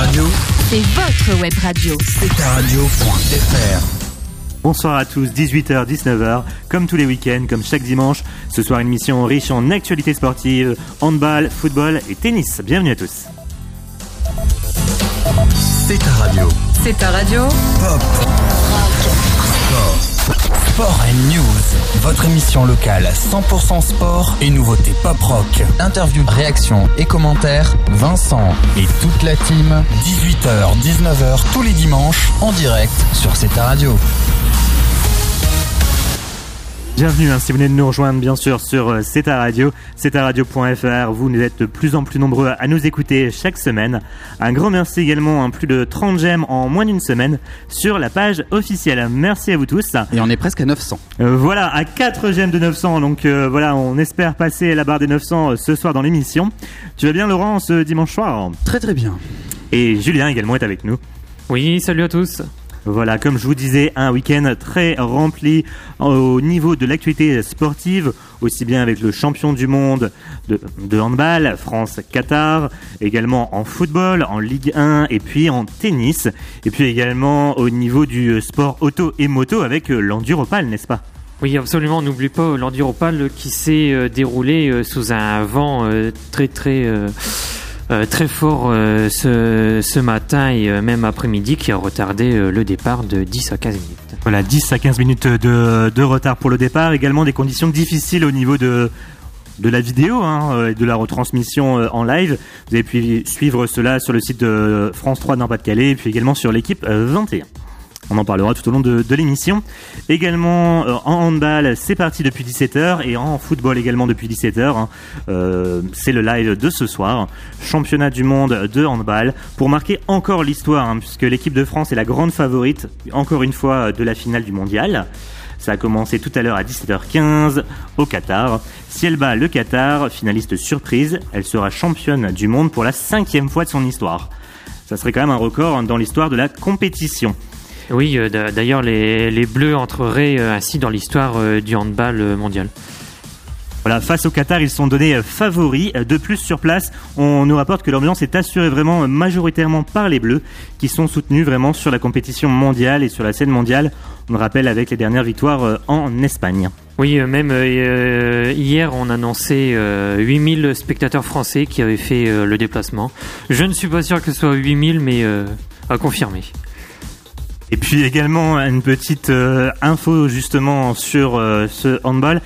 Radio, c'est votre web radio. C'est-ta-radio.fr. Bonsoir à tous, 18h, 19h, comme tous les week-ends, comme chaque dimanche. Ce soir, une émission riche en actualités sportives, handball, football et tennis. Bienvenue à tous. C'est ta radio. C'est ta radio. Pop, rock, sport and news. Votre émission locale 100% sport et nouveautés pop rock. Interviews, réactions et commentaires. Vincent et toute la team. 18h, 19h tous les dimanches en direct sur C'est ta radio. Bienvenue, si vous venez de nous rejoindre bien sûr sur C'est ta radio, c'est-ta-radio.fr. Vous êtes de plus en plus nombreux à nous écouter chaque semaine. Un grand merci également, plus de 30 j'aime en moins d'une semaine sur la page officielle. Merci à vous tous. Et on est presque à 900. Voilà, à 4 j'aime de 900. Donc voilà, on espère passer la barre des 900 ce soir dans l'émission. Tu vas bien Laurent ce dimanche soir ? Très très bien. Et Julien également est avec nous. Oui, salut à tous. Voilà, comme je vous disais, un week-end très rempli au niveau de l'actualité sportive, aussi bien avec le champion du monde de handball, France-Qatar, également en football, en Ligue 1 et puis en tennis, et puis également au niveau du sport auto et moto avec l'enduropal, n'est-ce pas ? Oui, absolument, n'oublie pas l'enduropal qui s'est déroulé sous un vent très fort ce matin et même après-midi qui a retardé le départ de 10 à 15 minutes. Voilà, 10 à 15 minutes de retard pour le départ. Également des conditions difficiles au niveau de la vidéo et de la retransmission en live. Vous avez pu suivre cela sur le site de France 3 Nord-Pas-de-Calais et puis également sur l'équipe 21. On en parlera tout au long de l'émission. Également en handball, c'est parti depuis 17h et en football également depuis 17h. C'est le live de ce soir. Championnat du monde de handball pour marquer encore l'histoire puisque l'équipe de France est la grande favorite, encore une fois, de la finale du mondial. Ça a commencé tout à l'heure à 17h15 au Qatar. Si elle bat le Qatar, finaliste surprise, elle sera championne du monde pour la 5e fois de son histoire. Ça serait quand même un record dans l'histoire de la compétition. Oui, d'ailleurs les Bleus entreraient ainsi dans l'histoire du handball mondial. Voilà, face au Qatar, ils sont donnés favoris. De plus, sur place, on nous rapporte que l'ambiance est assurée vraiment majoritairement par les Bleus, qui sont soutenus vraiment sur la compétition mondiale et sur la scène mondiale. On le rappelle avec les dernières victoires en Espagne. Oui, même hier, on annonçait 8000 spectateurs français qui avaient fait le déplacement. Je ne suis pas sûr que ce soit 8000, mais à confirmer. Et puis également une petite info justement sur ce handball.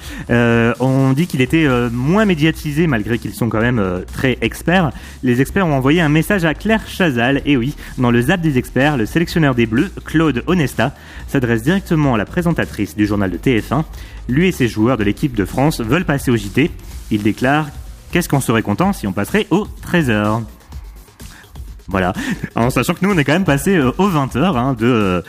On dit qu'il était moins médiatisé malgré qu'ils sont quand même très experts. Les experts ont envoyé un message à Claire Chazal. Et oui, dans le Zap des experts, le sélectionneur des Bleus, Claude Onesta, s'adresse directement à la présentatrice du journal de TF1. Lui et ses joueurs de l'équipe de France veulent passer au JT. Il déclare « Qu'est-ce qu'on serait content si on passerait au 13h ?» Voilà, en sachant que nous on est quand même passé aux 20h de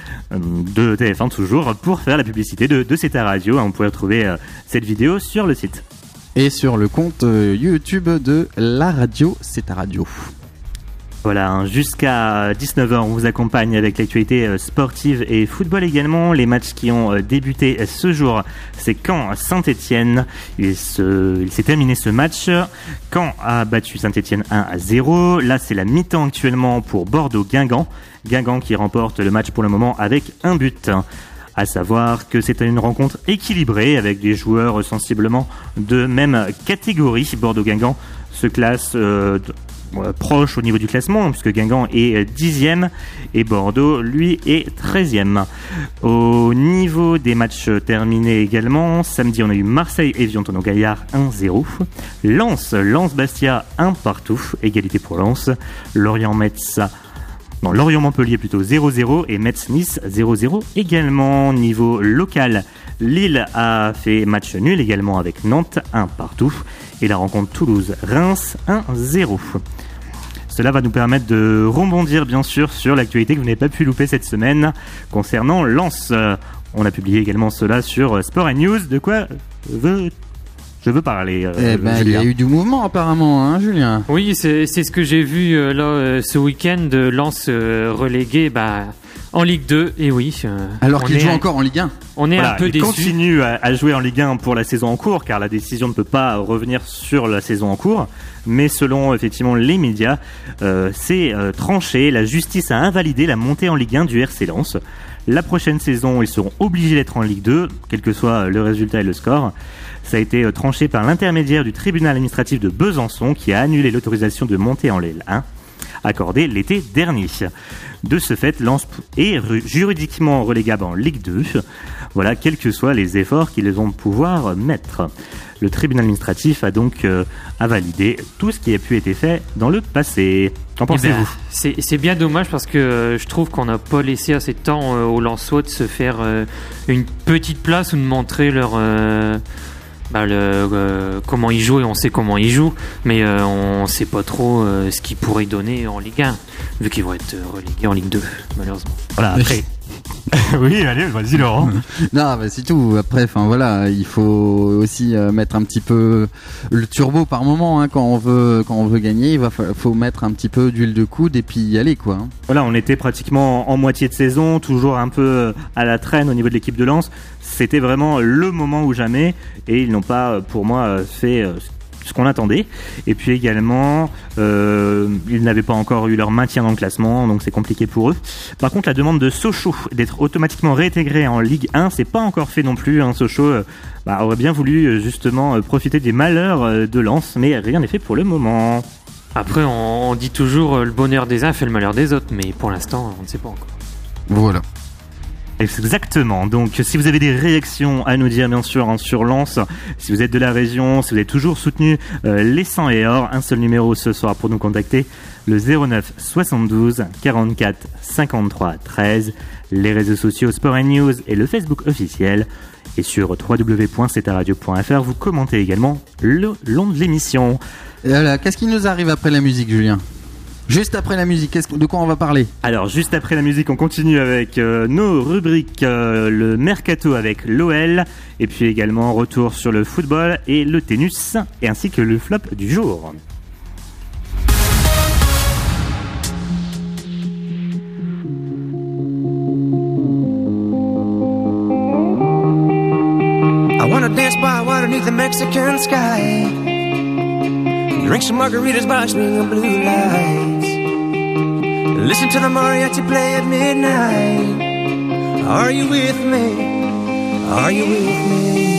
TF1 toujours pour faire la publicité de C'est ta radio. On peut retrouver cette vidéo sur le site. Et sur le compte YouTube de la radio C'est ta radio. Voilà, jusqu'à 19h, on vous accompagne avec l'actualité sportive et football également. Les matchs qui ont débuté ce jour, c'est Caen Saint-Etienne. Il s'est terminé ce match. Caen a battu Saint-Etienne 1-0. Là, c'est la mi-temps actuellement pour Bordeaux-Guingamp. Guingamp qui remporte le match pour le moment avec un but. À savoir que c'est une rencontre équilibrée avec des joueurs sensiblement de même catégorie. Bordeaux-Guingamp se classe proche au niveau du classement puisque Guingamp est 10e et Bordeaux lui est 13e. Au niveau des matchs terminés également, samedi on a eu Marseille-Évian-Tonon-Gaillard 1-0, Lens-Bastia 1-1, égalité pour Lens, Lorient-Montpellier plutôt 0-0 et Metz-Nice 0-0 également. Niveau local, Lille a fait match nul également avec Nantes 1-1 et la rencontre Toulouse-Reims 1-0. Cela va nous permettre de rebondir bien sûr sur l'actualité que vous n'avez pas pu louper cette semaine concernant Lens. On a publié également cela sur Sport & News. De quoi je veux parler il y a eu du mouvement apparemment, Julien. Oui, c'est ce que j'ai vu ce week-end. Lens relégué En Ligue 2, et oui. Alors qu'il joue encore en Ligue 1. On est un peu déçus. Il continue à jouer en Ligue 1 pour la saison en cours, car la décision ne peut pas revenir sur la saison en cours. Mais selon effectivement les médias, c'est tranché. La justice a invalidé la montée en Ligue 1 du RC Lens. La prochaine saison, ils seront obligés d'être en Ligue 2, quel que soit le résultat et le score. Ça a été tranché par l'intermédiaire du tribunal administratif de Besançon, qui a annulé l'autorisation de monter en Ligue 1 accordée l'été dernier. De ce fait, Lens est juridiquement relégable en Ligue 2. Voilà, quels que soient les efforts qu'ils vont pouvoir mettre. Le tribunal administratif a donc validé tout ce qui a pu être fait dans le passé. Qu'en pensez-vous ? C'est bien dommage parce que je trouve qu'on n'a pas laissé assez de temps aux Lensois de se faire une petite place ou de montrer leur... comment ils jouent, et on sait comment ils jouent, mais on sait pas trop ce qu'ils pourraient donner en Ligue 1, vu qu'ils vont être relégués en Ligue 2, malheureusement. Voilà, après. Oui, allez, vas-y Laurent. Non, bah, c'est tout. Après, enfin voilà, il faut aussi mettre un petit peu le turbo par moment, hein, quand on veut gagner. Faut mettre un petit peu d'huile de coude et puis y aller, quoi. Hein. Voilà, on était pratiquement en moitié de saison, toujours un peu à la traîne au niveau de l'équipe de Lens. C'était vraiment le moment ou jamais, et ils n'ont pas, pour moi, fait ce qu'on attendait. Et puis également, ils n'avaient pas encore eu leur maintien dans le classement, donc c'est compliqué pour eux. Par contre, la demande de Sochaux d'être automatiquement réintégré en Ligue 1, c'est pas encore fait non plus. Hein. Sochaux aurait bien voulu justement profiter des malheurs de Lens, mais rien n'est fait pour le moment. Après, on dit toujours le bonheur des uns fait le malheur des autres, mais pour l'instant, on ne sait pas encore. Voilà. Exactement. Donc, si vous avez des réactions à nous dire, bien sûr, hein, sur Lens, si vous êtes de la région, si vous avez toujours soutenu les 100 et or, un seul numéro ce soir pour nous contacter, le 09 72 44 53 13, les réseaux sociaux Sport & News et le Facebook officiel. Et sur www.cetaradio.fr, vous commentez également le long de l'émission. Et voilà, qu'est-ce qui nous arrive après la musique, Julien ? Juste après la musique, de quoi on va parler ? Alors, juste après la musique, on continue avec nos rubriques, le Mercato avec l'OL, et puis également retour sur le football et le tennis, et ainsi que le flop du jour. I wanna dance by water beneath the Mexican sky. Drink some margaritas by swinging blue lights. Listen to the mariachi play at midnight. Are you with me? Are you with me?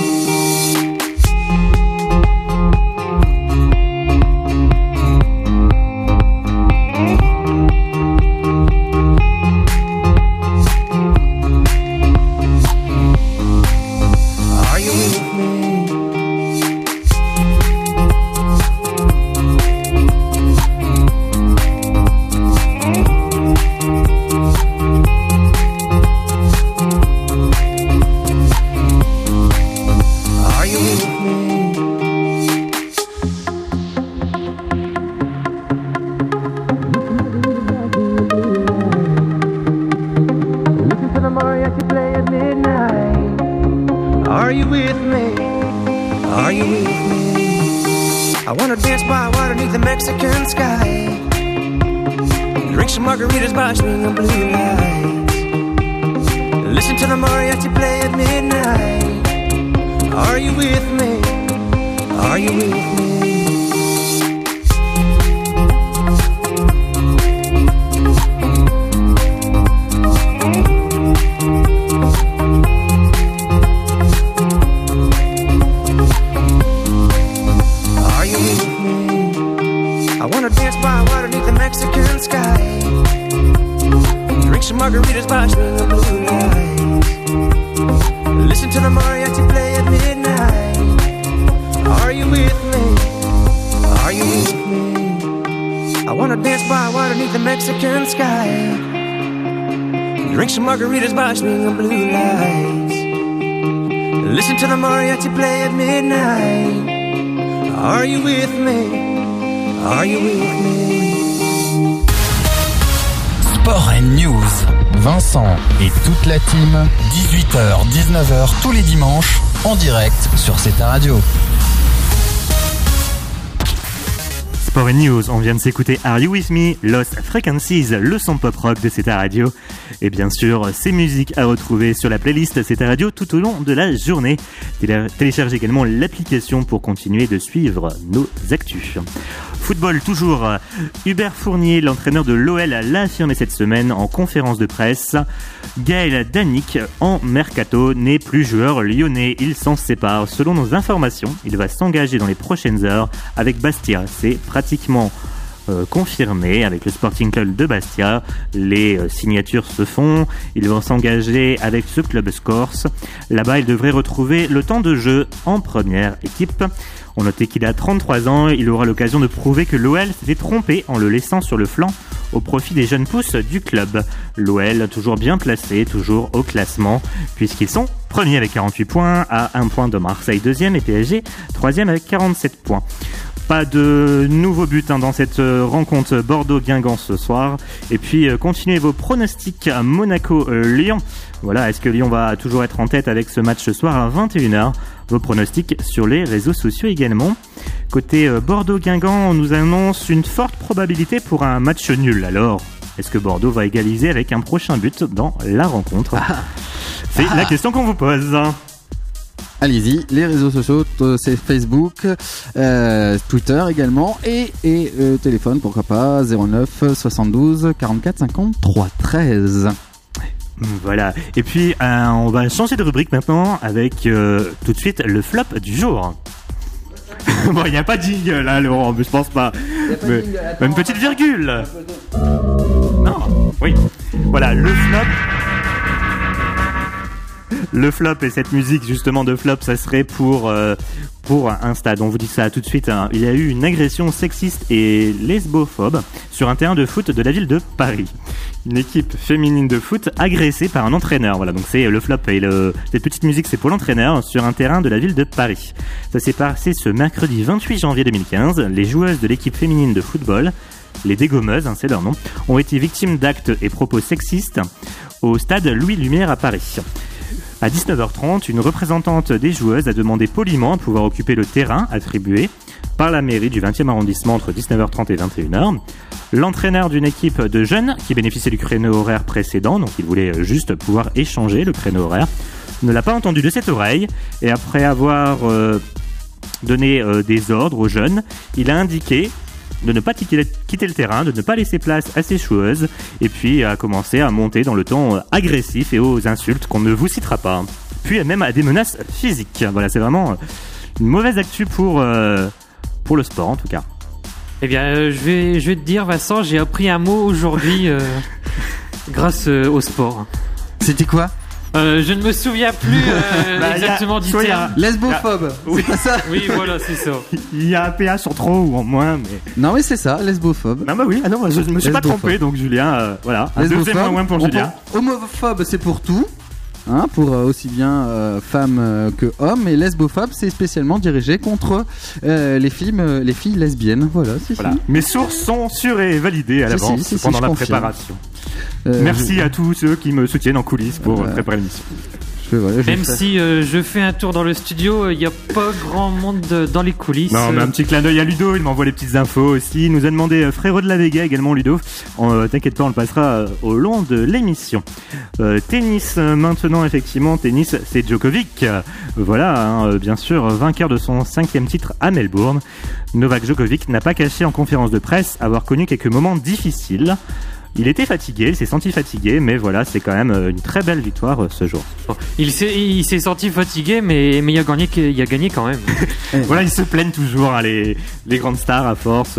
Margaritas by swinging blue lights. Listen to the mariachi play at midnight. Are you with me? Are you with me? Sport & News. Vincent et toute la team, 18h, 19h tous les dimanches, en direct sur CETA Radio. Sport et News, on vient de s'écouter Are You With Me, Lost Frequencies, le son pop rock de CETA Radio. Et bien sûr, ces musiques à retrouver sur la playlist CETA Radio tout au long de la journée. Téléchargez également l'application pour continuer de suivre nos actus. Football toujours, Hubert Fournier, l'entraîneur de l'OL, l'a affirmé cette semaine en conférence de presse. Gaël Danic, en mercato, n'est plus joueur lyonnais, il s'en sépare. Selon nos informations, il va s'engager dans les prochaines heures avec Bastia. C'est pratiquement confirmé avec le Sporting Club de Bastia. Les signatures se font. Il va s'engager avec ce club corse. Là-bas, il devrait retrouver le temps de jeu en première équipe. On notait qu'il a 33 ans. Il aura l'occasion de prouver que l'OL s'était trompé en le laissant sur le flanc au profit des jeunes pousses du club. L'OL toujours bien placé, toujours au classement, puisqu'ils sont premiers avec 48 points, à 1 point de Marseille 2e et PSG 3e avec 47 points. Pas de nouveaux buts dans cette rencontre Bordeaux-Guingamp ce soir. Et puis continuez vos pronostics à Monaco-Lyon. Voilà, est-ce que Lyon va toujours être en tête avec ce match ce soir à 21h? Vos pronostics sur les réseaux sociaux également. Côté Bordeaux-Guingamp, on nous annonce une forte probabilité pour un match nul. Alors, est-ce que Bordeaux va égaliser avec un prochain but dans la rencontre? C'est la question qu'on vous pose. Allez-y, les réseaux sociaux, c'est Facebook, Twitter également, et téléphone, pourquoi pas, 09 72 44 53 13. Voilà, et puis on va changer de rubrique maintenant avec tout de suite le flop du jour. Bon, il n'y a pas de jingle là, Laurent, mais je pense pas. Mais, une petite virgule. Non, oui. Voilà, le flop. Le flop et cette musique justement de flop, ça serait pour un stade. On vous dit ça tout de suite. Hein. Il y a eu une agression sexiste et lesbophobe sur un terrain de foot de la ville de Paris. Une équipe féminine de foot agressée par un entraîneur. Voilà, donc c'est le flop et cette petite musique, c'est pour l'entraîneur sur un terrain de la ville de Paris. Ça s'est passé ce mercredi 28 janvier 2015. Les joueuses de l'équipe féminine de football, les dégommeuses, hein, c'est leur nom, ont été victimes d'actes et propos sexistes au stade Louis Lumière à Paris. À 19h30, une représentante des joueuses a demandé poliment de pouvoir occuper le terrain attribué par la mairie du 20e arrondissement entre 19h30 et 21h. L'entraîneur d'une équipe de jeunes qui bénéficiait du créneau horaire précédent, donc il voulait juste pouvoir échanger le créneau horaire, ne l'a pas entendu de cette oreille et après avoir donné des ordres aux jeunes, il a indiqué de ne pas quitter le terrain, de ne pas laisser place à ses joueuses, et puis a commencé à monter dans le ton agressif et aux insultes qu'on ne vous citera pas. Puis même à des menaces physiques. Voilà, c'est vraiment une mauvaise actu pour le sport en tout cas. Eh bien, je vais te dire, Vincent, j'ai appris un mot aujourd'hui grâce au sport. C'était quoi? Je ne me souviens plus exactement du terme. Lesbophobe, oui. C'est pas ça? Oui, voilà, c'est ça. Il y a un PH en trop ou en moins, mais... Non, mais c'est ça, lesbophobe. Non, bah oui, je ne me suis pas trompé, donc Julien, voilà. Un deuxième moins pour Julien. Homophobe, c'est pour tout. Hein, pour aussi bien femmes que hommes, et lesbophobe, c'est spécialement dirigé contre les filles lesbiennes. Voilà, voilà. Mes sources sont sûres et validées à l'avance pendant la préparation. Merci à tous ceux qui me soutiennent en coulisses pour préparer l'émission. Même si je fais un tour dans le studio, il n'y a pas grand monde dans les coulisses. Non, mais un petit clin d'œil à Ludo, il m'envoie les petites infos aussi. Il nous a demandé Frérot de la Vega également, Ludo. T'inquiète pas, on le passera au long de l'émission. Tennis maintenant, effectivement, tennis, c'est Djokovic. Voilà, hein, bien sûr, vainqueur de son 5e titre à Melbourne. Novak Djokovic n'a pas caché en conférence de presse avoir connu quelques moments difficiles. Il était fatigué, il s'est senti fatigué, mais voilà, c'est quand même une très belle victoire ce jour. Il s'est senti fatigué, mais il a gagné quand même. Voilà, ils se plaignent toujours, hein, les grandes stars à force,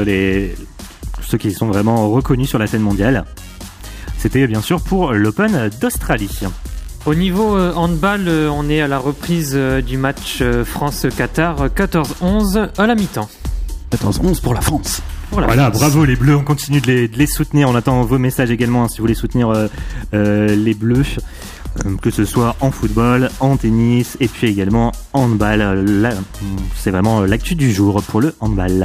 ceux qui sont vraiment reconnus sur la scène mondiale. C'était bien sûr pour l'Open d'Australie. Au niveau handball, on est à la reprise du match France-Qatar, 14-11 à la mi-temps. 14-11 pour la France. Voilà, bravo les Bleus, on continue de les soutenir, on attend vos messages également hein, si vous voulez soutenir les Bleus, que ce soit en football, en tennis et puis également en handball. Là, c'est vraiment l'actu du jour pour le handball.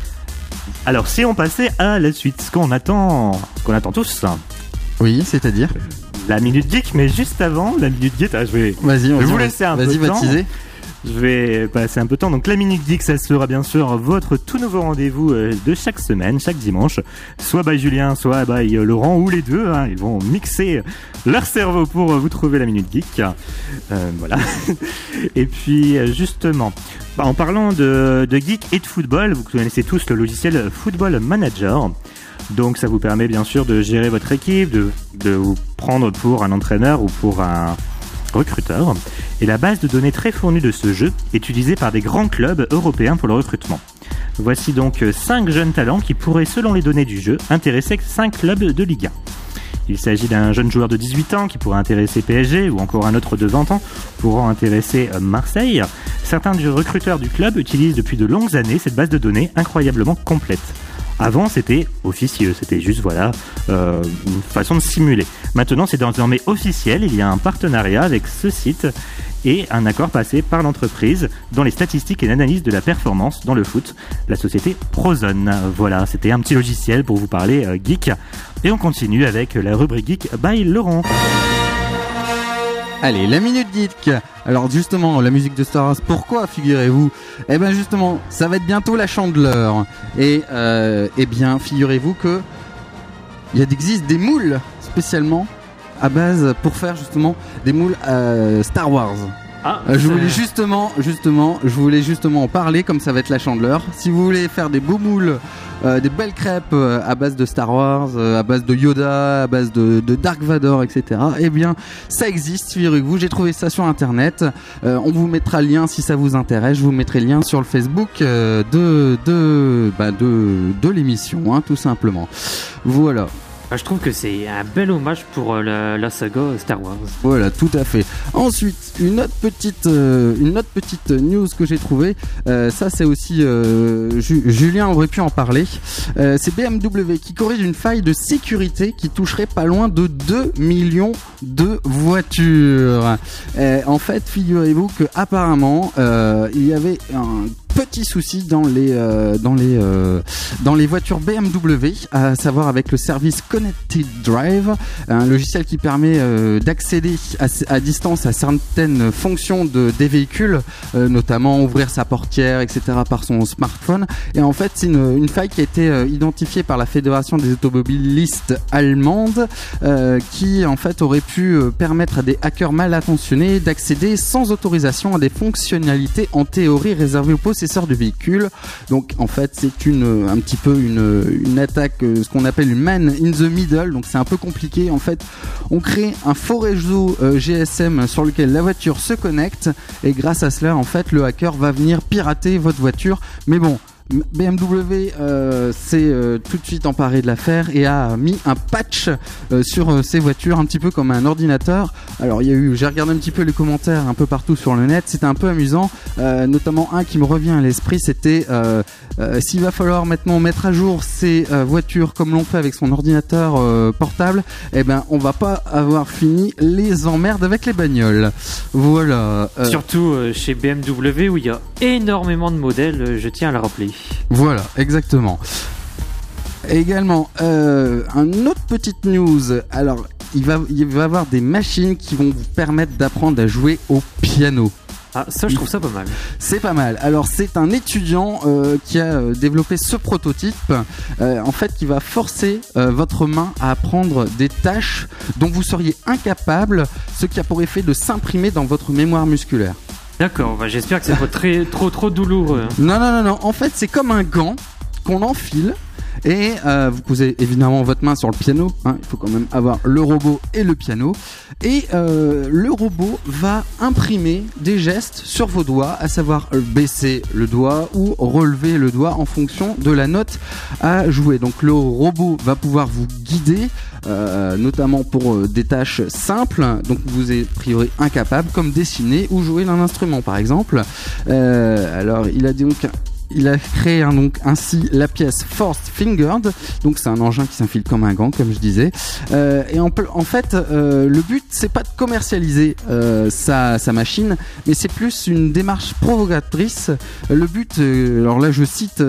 Alors si on passait à la suite, ce qu'on attend tous. Oui, c'est-à-dire la Minute Geek, mais juste avant la Minute Geek, je vais vous laisser un peu de temps. Baptiser. Je vais passer un peu de temps. Donc la Minute Geek, ça sera bien sûr votre tout nouveau rendez-vous de chaque semaine, chaque dimanche. Soit by Julien, soit by Laurent, ou les deux. Hein. Ils vont mixer leur cerveau pour vous trouver la Minute Geek. Voilà. Et puis justement, en parlant de geek et de football, vous connaissez tous le logiciel Football Manager. Donc ça vous permet bien sûr de gérer votre équipe, de vous prendre pour un entraîneur ou pour un recruteur. Et la base de données très fournie de ce jeu est utilisée par des grands clubs européens pour le recrutement. Voici donc 5 jeunes talents qui pourraient, selon les données du jeu, intéresser 5 clubs de Ligue 1. Il s'agit d'un jeune joueur de 18 ans qui pourrait intéresser PSG, ou encore un autre de 20 ans pourra intéresser Marseille. Certains du recruteurs du club utilisent depuis de longues années cette base de données incroyablement complète. Avant, c'était officieux, c'était juste une façon de simuler. Maintenant, c'est désormais officiel, il y a un partenariat avec ce site et un accord passé par l'entreprise dans les statistiques et l'analyse de la performance dans le foot, la société Prozone. Voilà, c'était un petit logiciel pour vous parler geek. Et on continue avec la rubrique geek by Laurent. Allez, la Minute Geek. Alors justement, la musique de Star Wars, pourquoi, figurez-vous? Eh ben justement, ça va être bientôt la Chandeleur. Et eh bien, figurez-vous que il existe des moules spécialement à base pour faire justement des moules Star Wars. Je voulais justement en parler, comme ça va être la Chandeleur. Si vous voulez faire des beaux moules, des belles crêpes à base de Star Wars, à base de Yoda, à base de Dark Vador, etc. Eh bien, ça existe, figurez-vous. J'ai trouvé ça sur Internet. On vous mettra le lien si ça vous intéresse. Je vous mettrai le lien sur le Facebook de l'émission, hein, tout simplement. Voilà. Je trouve que c'est un bel hommage pour la saga Star Wars. Voilà, tout à fait. Ensuite, une autre petite news que j'ai trouvée. Ça, c'est aussi Julien aurait pu en parler. C'est BMW qui corrige une faille de sécurité qui toucherait pas loin de 2 millions de voitures. En fait, figurez-vous que apparemment, il y avait un petit souci dans les voitures BMW, à savoir avec le service Connected Drive, un logiciel qui permet d'accéder à distance à certaines fonctions des véhicules, notamment ouvrir sa portière, etc. par son smartphone. Et en fait, c'est une faille qui a été identifiée par la Fédération des automobilistes allemandes, qui en fait aurait pu permettre à des hackers mal intentionnés d'accéder sans autorisation à des fonctionnalités en théorie réservées aux possesseurs de véhicules. Donc en fait c'est un petit peu une attaque, ce qu'on appelle une man in the middle. Donc c'est un peu compliqué. En fait on crée un faux réseau GSM sur lequel la voiture se connecte, et grâce à cela en fait le hacker va venir pirater votre voiture. Mais bon, BMW s'est tout de suite emparé de l'affaire et a mis un patch sur ses voitures, un petit peu comme un ordinateur. Alors j'ai regardé un petit peu les commentaires un peu partout sur le net, c'était un peu amusant, notamment un qui me revient à l'esprit, c'était s'il va falloir maintenant mettre à jour ces voitures comme l'on fait avec son ordinateur portable, eh ben on va pas avoir fini les emmerdes avec les bagnoles. Voilà. Surtout chez BMW où il y a énormément de modèles, je tiens à le rappeler. Voilà, exactement. Également, une autre petite news. Alors, il va y avoir des machines qui vont vous permettre d'apprendre à jouer au piano. Ah, ça, je trouve ça pas mal. C'est pas mal. Alors, c'est un étudiant qui a développé ce prototype, en fait, qui va forcer votre main à apprendre des tâches dont vous seriez incapable, ce qui a pour effet de s'imprimer dans votre mémoire musculaire. D'accord, j'espère que c'est pas trop douloureux. Non. En fait, c'est comme un gant qu'on enfile. Et vous posez évidemment votre main sur le piano, hein, il faut quand même avoir le robot et le piano. Et le robot va imprimer des gestes sur vos doigts, à savoir baisser le doigt ou relever le doigt en fonction de la note à jouer. Donc le robot va pouvoir vous guider, notamment pour des tâches simples, donc vous êtes a priori incapable, comme dessiner ou jouer d'un instrument par exemple. Alors il a donc il a créé donc ainsi la pièce Fourth Fingered. Donc c'est un engin qui s'infile comme un gant, comme je disais. Et en fait, le but c'est pas de commercialiser sa machine, mais c'est plus une démarche provocatrice. Le but, alors là je cite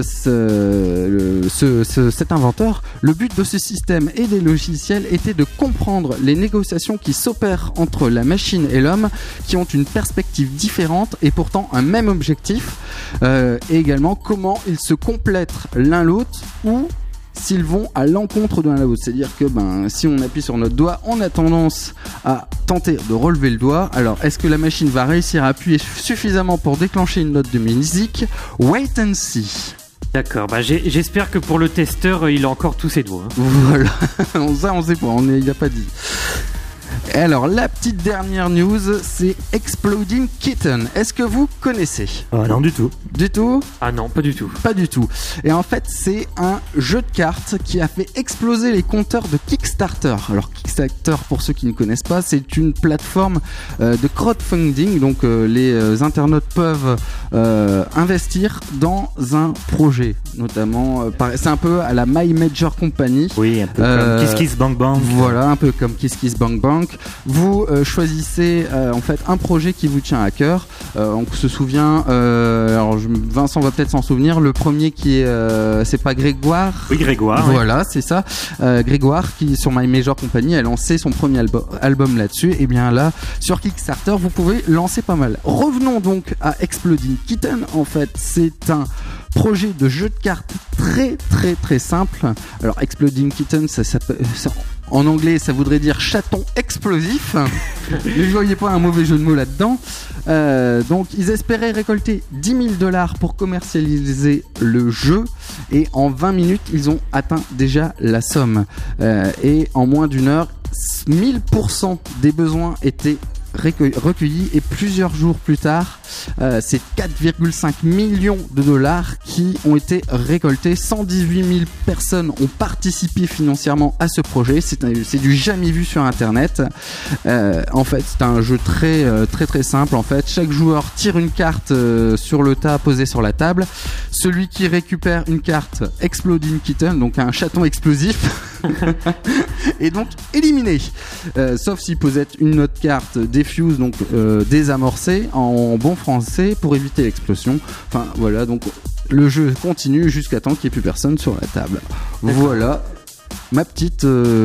cet inventeur, le but de ce système et des logiciels était de comprendre les négociations qui s'opèrent entre la machine et l'homme, qui ont une perspective différente et pourtant un même objectif, et également comment ils se complètent l'un l'autre ou s'ils vont à l'encontre de l'un l'autre. C'est-à-dire que si on appuie sur notre doigt, on a tendance à tenter de relever le doigt. Alors, est-ce que la machine va réussir à appuyer suffisamment pour déclencher une note de musique? Wait and see. D'accord, j'espère que pour le testeur, il a encore tous ses doigts. Voilà, ça on sait pas, il n'a pas dit. Et alors, la petite dernière news, c'est Exploding Kitten. Est-ce que vous connaissez? Non, du tout. Du tout? Ah non, pas du tout. Pas du tout. Et en fait, c'est un jeu de cartes qui a fait exploser les compteurs de Kickstarter. Alors, Kickstarter, pour ceux qui ne connaissent pas, c'est une plateforme de crowdfunding. Donc, les internautes peuvent investir dans un projet. Notamment, c'est un peu à la My Major Company. Oui, un peu comme Kiss Kiss Bank Bank. Voilà, un peu comme Kiss Kiss Bank Bank. Vous choisissez en fait un projet qui vous tient à cœur. On se souvient, alors Vincent va peut-être s'en souvenir, le premier qui est, c'est pas Grégoire? Oui, Grégoire. Voilà, oui. C'est ça. Grégoire qui sur My Major Company a lancé son premier album là-dessus. Et bien là, sur Kickstarter, vous pouvez lancer pas mal. Revenons donc à Exploding Kitten. En fait, c'est un projet de jeu de cartes très très très simple. Alors Exploding Kitten, ça en anglais, ça voudrait dire chaton explosif. Ne voyez pas un mauvais jeu de mots là-dedans. Donc, ils espéraient récolter $10,000 pour commercialiser le jeu. Et en 20 minutes, ils ont atteint déjà la somme. Et en moins d'une heure, 1000% des besoins étaient recueillis, et plusieurs jours plus tard, c'est 4,5 millions de dollars qui ont été récoltés. 118 000 personnes ont participé financièrement à ce projet. C'est du jamais vu sur internet. En fait, c'est un jeu très très simple. En fait, chaque joueur tire une carte sur le tas posé sur la table. Celui qui récupère une carte Exploding Kitten, donc un chaton explosif, est donc éliminé. Sauf s'il possède une autre carte Defuse, donc désamorcée en bon français, pour éviter l'explosion. Enfin voilà, donc le jeu continue jusqu'à temps qu'il n'y ait plus personne sur la table. D'accord. Voilà ma petite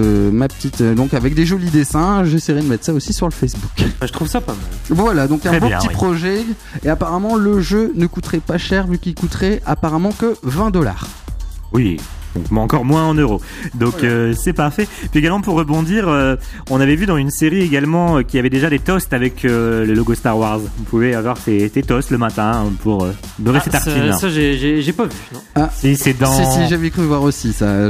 donc avec des jolis dessins. J'essaierai de mettre ça aussi sur le Facebook. Je trouve ça pas mal. Voilà, donc un beau petit projet. Et apparemment le jeu ne coûterait pas cher, vu qu'il coûterait apparemment que $20. Oui, donc encore moins en euros. Donc voilà. C'est parfait. Puis également pour rebondir, on avait vu dans une série également qu'il y avait déjà des toasts avec le logo Star Wars. Vous pouvez avoir tes toasts le matin pour beurrer ses tartines. Ça j'ai pas vu, non? Ah, si, c'est dans... Si, j'avais cru voir aussi ça.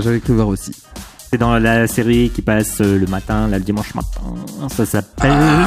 C'est dans la série qui passe le matin, là, le dimanche matin. Ça s'appelle...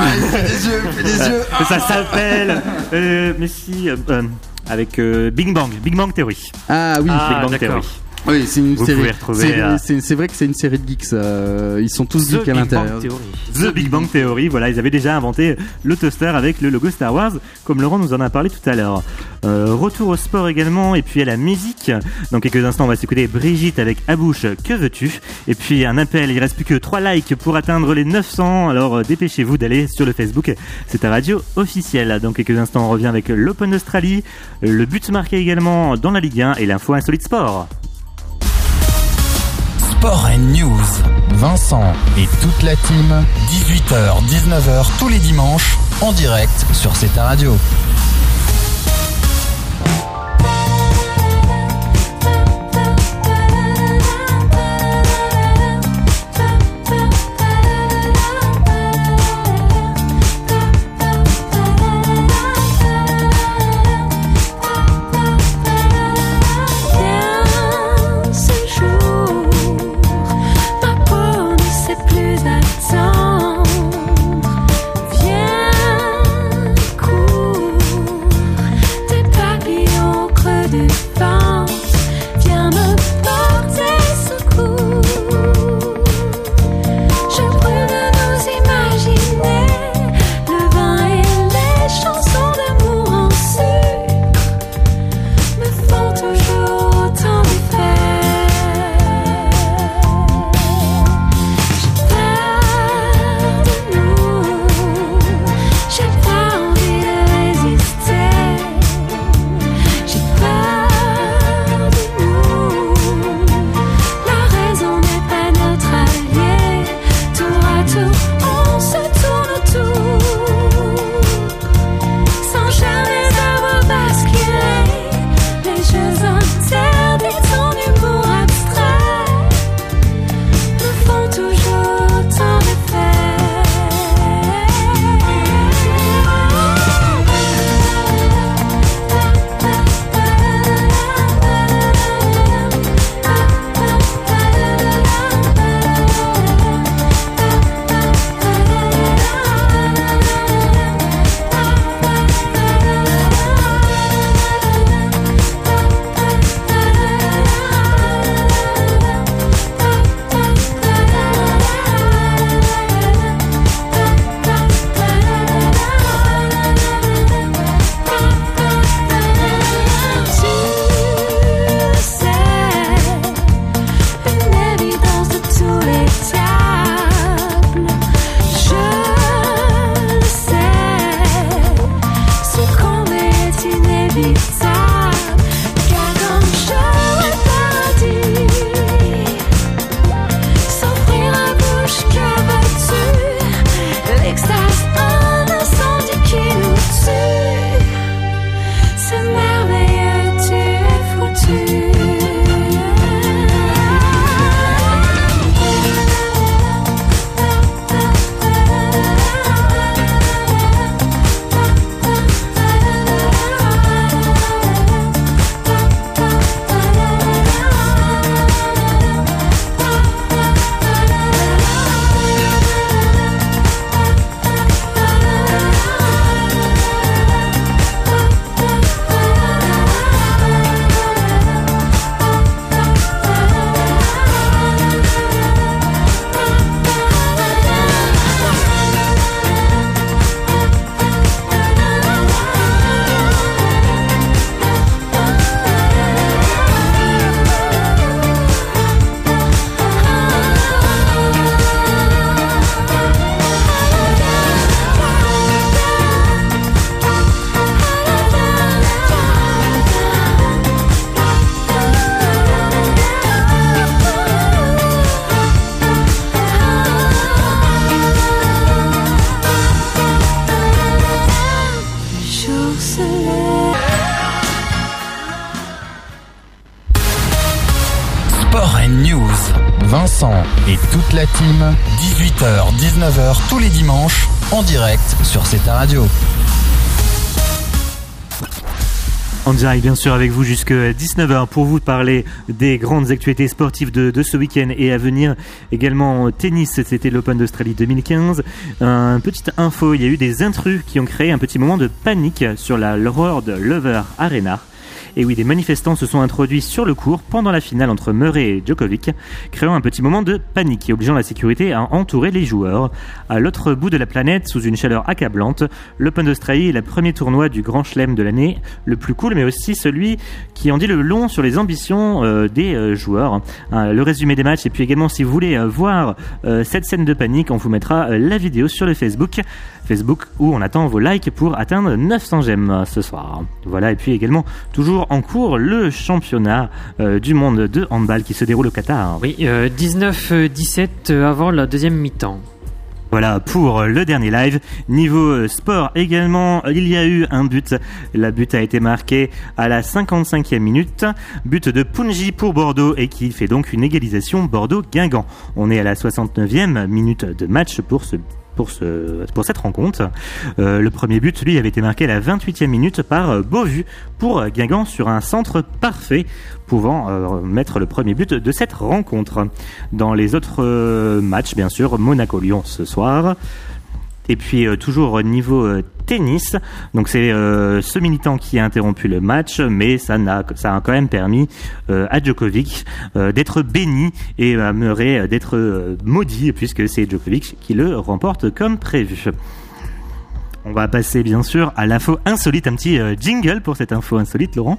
les yeux. Ça s'appelle... mais si... avec Big Bang Theory. Ah oui, Big Bang d'accord. Theory. Oui, c'est une série. C'est vrai que c'est une série de geeks. Ils sont tous geeks à l'intérieur. The Big Bang Theory. Voilà, ils avaient déjà inventé le toaster avec le logo Star Wars, comme Laurent nous en a parlé tout à l'heure. Retour au sport également, et puis à la musique. Dans quelques instants, on va s'écouter Brigitte avec À bouche, que veux-tu? Et puis un appel, il reste plus que 3 likes pour atteindre les 900. Alors dépêchez-vous d'aller sur le Facebook. C'est ta radio officielle. Dans quelques instants, on revient avec l'Open d'Australie, le but marqué également dans la Ligue 1 et l'info insolite sport. Sport and News. Vincent et toute la team, 18h, 19h tous les dimanches, en direct sur C'est ta radio. Viens, cours. News. Vincent et toute la team, 18h, 19h tous les dimanches, en direct sur CETA Radio. En direct, bien sûr, avec vous jusqu'à 19h pour vous parler des grandes actualités sportives de ce week-end et à venir. Également, tennis, c'était l'Open d'Australie 2015. Petite info, il y a eu des intrus qui ont créé un petit moment de panique sur la World Lover Arena. Et oui, des manifestants se sont introduits sur le court pendant la finale entre Murray et Djokovic, créant un petit moment de panique et obligeant la sécurité à entourer les joueurs. À l'autre bout de la planète, sous une chaleur accablante, l'Open d'Australie est le premier tournoi du Grand Chelem de l'année, le plus cool, mais aussi celui qui en dit le long sur les ambitions des joueurs. Le résumé des matchs, et puis également, si vous voulez voir cette scène de panique, on vous mettra la vidéo sur le Facebook où on attend vos likes pour atteindre 900 j'aime ce soir. Voilà, et puis également toujours en cours le championnat du monde de handball qui se déroule au Qatar. Oui, 19-17 avant la deuxième mi-temps. Voilà pour le dernier live. Niveau sport également, il y a eu un but. La but a été marquée à la 55e minute. But de Punji pour Bordeaux et qui fait donc une égalisation Bordeaux-Guingamp. On est à la 69e minute de match pour cette rencontre. Le premier but, lui, avait été marqué à la 28e minute par Beauvu pour Guingamp sur un centre parfait, pouvant mettre le premier but de cette rencontre. Dans les autres matchs, bien sûr, Monaco-Lyon ce soir. Et puis toujours niveau tennis, donc c'est ce militant qui a interrompu le match, mais ça a quand même permis à Djokovic d'être béni et à Murray d'être maudit, puisque c'est Djokovic qui le remporte comme prévu. On va passer bien sûr à l'info insolite, un petit jingle pour cette info insolite, Laurent.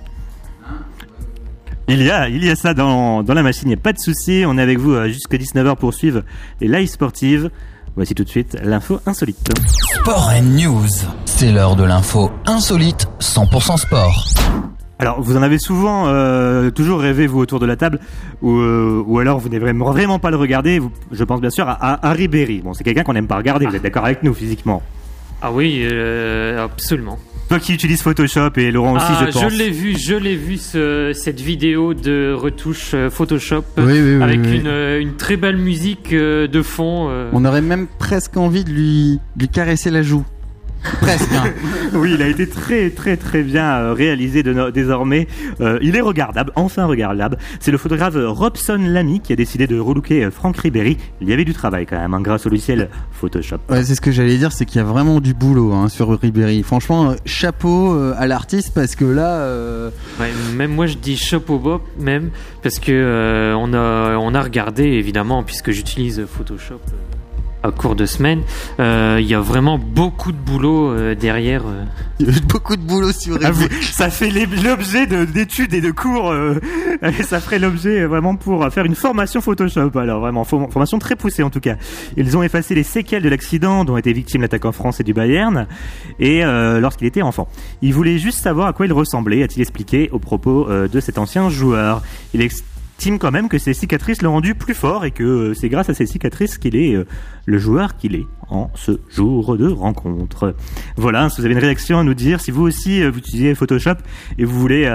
Il y a ça dans la machine, il n'y a pas de souci, on est avec vous jusqu'à 19h pour suivre les lives sportives. Voici tout de suite l'info insolite. Sport and News, c'est l'heure de l'info insolite 100% sport. Alors, vous en avez souvent toujours rêvé, vous, autour de la table, ou alors vous n'avez vraiment pas le regarder. Je pense bien sûr à Ribéry. Bon, c'est quelqu'un qu'on n'aime pas regarder, vous êtes d'accord avec nous physiquement? Ah oui, absolument. Toi qui utilises Photoshop et Laurent aussi, je pense. Je l'ai vu cette vidéo de retouche Photoshop oui, avec oui. Une très belle musique de fond. On aurait même presque envie de lui caresser la joue. Presque. Hein. Oui, il a été très très très bien réalisé désormais. Il est regardable, enfin regardable. C'est le photographe Robson Lamy qui a décidé de relooker Franck Ribéry. Il y avait du travail quand même, hein, grâce au logiciel Photoshop. Ouais, c'est ce que j'allais dire, c'est qu'il y a vraiment du boulot sur Ribéry. Franchement, chapeau à l'artiste parce que là. Ouais, même moi je dis chapeau bas même parce que on a regardé évidemment puisque j'utilise Photoshop. À cours de semaine, il y a vraiment beaucoup de boulot derrière. Il y a beaucoup de boulot sur Ribéry. Ça fait l'objet d'études et de cours. Ça ferait l'objet vraiment pour faire une formation Photoshop. Alors vraiment, formation très poussée en tout cas. Ils ont effacé les séquelles de l'accident dont était victime l'attaquant français du Bayern et lorsqu'il était enfant. Il voulait juste savoir à quoi il ressemblait, a-t-il expliqué au propos de cet ancien joueur. Il estime quand même que ces cicatrices l'ont rendu plus fort et que c'est grâce à ces cicatrices qu'il est le joueur qu'il est en ce jour de rencontre. Voilà, si vous avez une réaction à nous dire, si vous aussi vous utilisez Photoshop et vous voulez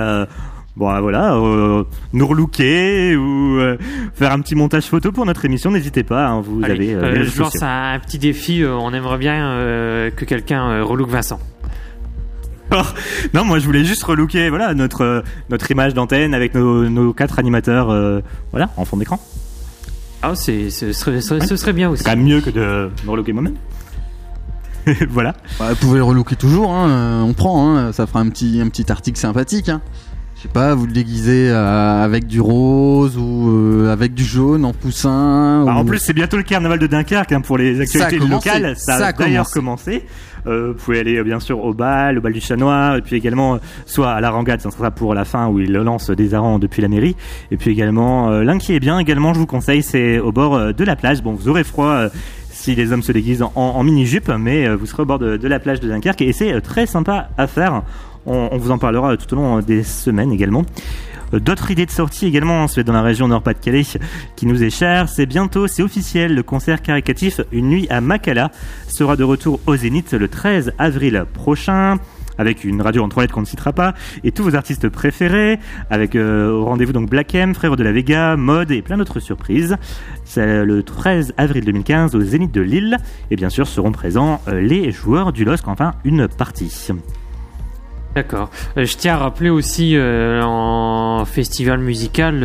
nous relooker ou faire un petit montage photo pour notre émission, n'hésitez pas, hein, vous Allez, avez je lance un petit défi, on aimerait bien que quelqu'un relook Vincent. Non, moi je voulais juste relooker notre image d'antenne avec nos 4 animateurs en fond d'écran. Ah, ce serait bien aussi. C'est quand même mieux que de me relooker moi-même. Voilà. Vous pouvez le relooker toujours, on prend, ça fera un petit article sympathique. Je sais pas, vous le déguisez avec du rose ou avec du jaune en poussin. En plus, c'est bientôt le carnaval de Dunkerque pour les actualités locales. Ça a d'ailleurs commencé. Vous pouvez aller bien sûr au bal du Chat Noir, et puis également soit à la Rangade, ça sera pour la fin où il lance des harengs depuis la mairie. Et puis également, l'un qui est bien également, je vous conseille, c'est au bord de la plage. Bon, vous aurez froid si les hommes se déguisent en mini-jupe, mais vous serez au bord de la plage de Dunkerque et c'est très sympa à faire. On vous en parlera tout au long des semaines également. D'autres idées de sortie également, c'est dans la région Nord-Pas-de-Calais qui nous est chère. C'est officiel, le concert caritatif Une nuit à Makala sera de retour au Zénith le 13 avril prochain. avec une radio en 3 lettres qu'on ne citera pas, et tous vos artistes préférés, avec au rendez-vous donc Black M, Frérot de la Vega, Mode et plein d'autres surprises. C'est le 13 avril 2015 au Zénith de Lille, et bien sûr seront présents les joueurs du LOSC, enfin une partie. D'accord. Je tiens à rappeler aussi en festival musical,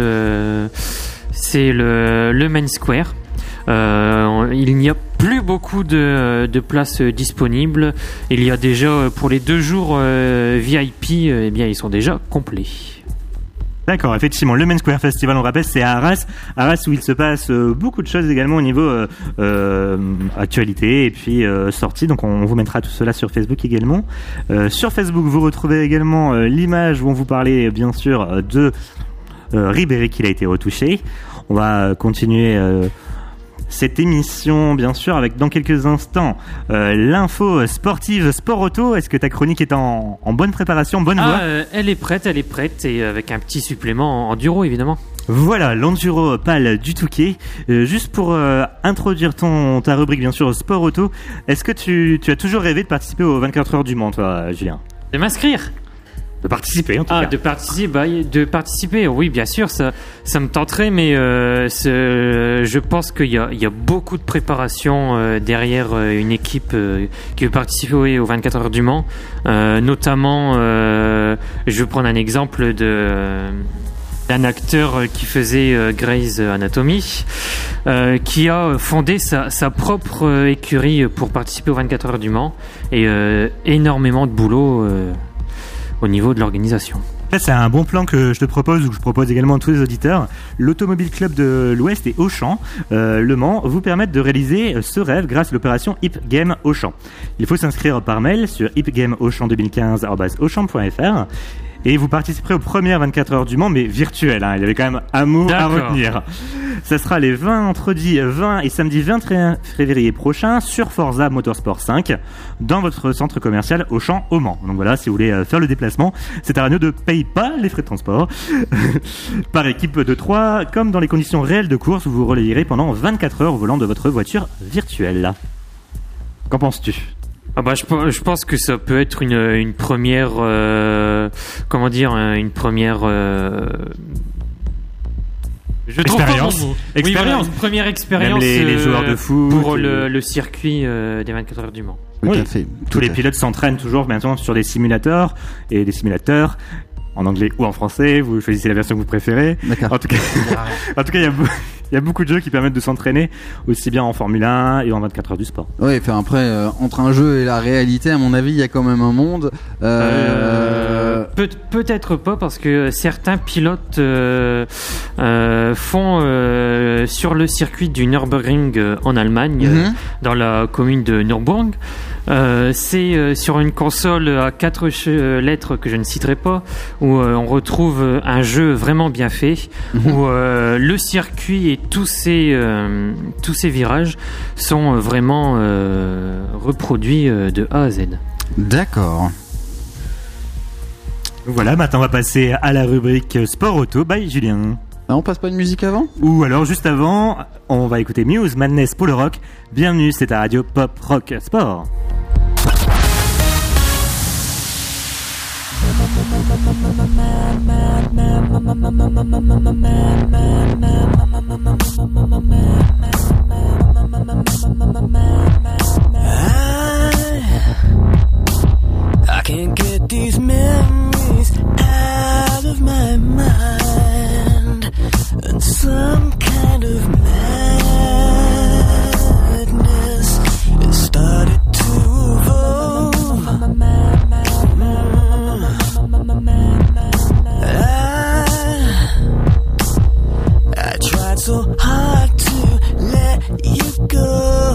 c'est le Main Square. Il n'y a plus beaucoup de places disponibles. Il y a déjà pour les 2 jours VIP, eh bien ils sont déjà complets. D'accord, effectivement, le Main Square Festival, on rappelle, c'est à Arras où il se passe beaucoup de choses également au niveau actualité et puis sortie. Donc on vous mettra tout cela sur Facebook également. Sur Facebook, vous retrouvez également l'image où on vous parlait bien sûr de Ribéry qu'il a été retouché. On va continuer cette émission, bien sûr, avec dans quelques instants l'info sportive Sport Auto. Est-ce que ta chronique est en bonne préparation, bonne voie? Elle est prête, et avec un petit supplément enduro, évidemment. Voilà, l'enduro pâle du Touquet. Juste pour introduire ta rubrique, bien sûr, Sport Auto, est-ce que tu as toujours rêvé de participer aux 24 heures du Mans, toi, Julien? De m'inscrire? De participer, en tout cas. De participer, oui, bien sûr, ça me tenterait, mais je pense qu'il y a beaucoup de préparation derrière une équipe qui veut participer aux 24 heures du Mans. Notamment, je vais prendre un exemple d'un acteur qui faisait Grey's Anatomy, qui a fondé sa propre écurie pour participer aux 24 heures du Mans, et énormément de boulot au niveau de l'organisation. Ça, c'est un bon plan que je te propose, ou que je propose également à tous les auditeurs. L'Automobile Club de l'Ouest et Auchan, Le Mans, vous permettent de réaliser ce rêve grâce à l'opération Hip Game Auchan. Il faut s'inscrire par mail sur hipgameauchan2015@auchan.fr. Et vous participerez aux premières 24 heures du Mans, mais virtuelles. Il y avait quand même un mot à retenir. Ça sera les vendredis 20 et samedi 21 février prochain sur Forza Motorsport 5 dans votre centre commercial Auchan au Mans. Donc voilà, si vous voulez faire le déplacement, cette radio ne paye pas les frais de transport. Par équipe de 3, comme dans les conditions réelles de course, vous vous relayerez pendant 24 heures au volant de votre voiture virtuelle. Qu'en penses-tu ? Je pense que ça peut être une première, une première. Une première expérience. Même les joueurs de foot pour le circuit des 24 heures du Mans. Oui, tous les pilotes s'entraînent toujours maintenant sur des simulateurs et des simulateurs. En anglais ou en français, vous choisissez la version que vous préférez. D'accord. En tout cas, il y a beaucoup de jeux qui permettent de s'entraîner aussi bien en Formule 1 et en 24 heures du sport. Oui, après, entre un jeu et la réalité, à mon avis, il y a quand même un monde. Peut-être pas, parce que certains pilotes font sur le circuit du Nürburgring en Allemagne, dans la commune de Nürburgring. C'est sur une console à 4 lettres que je ne citerai pas, où on retrouve un jeu vraiment bien fait, où le circuit et tous ces virages sont vraiment reproduits de A à Z. D'accord. Voilà, maintenant on va passer à la rubrique Sport Auto by Julien. On passe pas une musique avant ? Ou alors juste avant, on va écouter Muse, Madness, Polo Rock. Bienvenue, c'est ta radio Pop Rock Sport. I can't get these memories out of my mind, and some kind of madness has started to evolve. I tried so hard to let you go,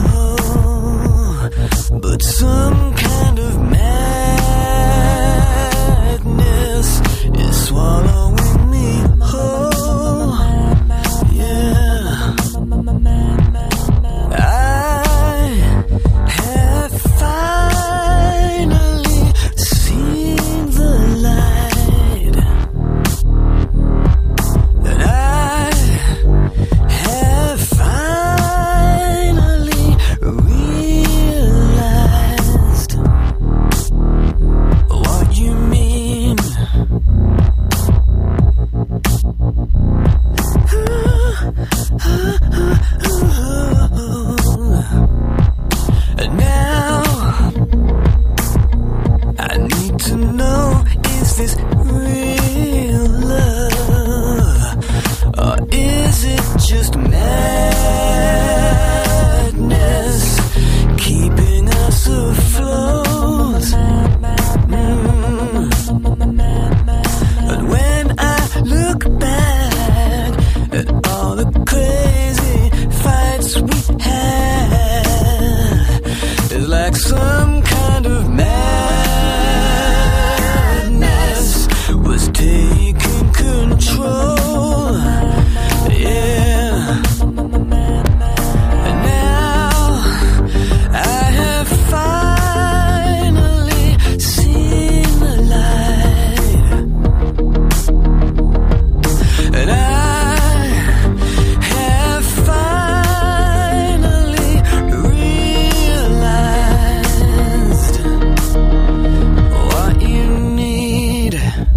but some kind of madness is swallowing me whole. Yeah, I have finally seen the light, and I have finally realized like some kind of madness was taking control. Yeah. And now I have finally seen the light. And I have finally realized what you need.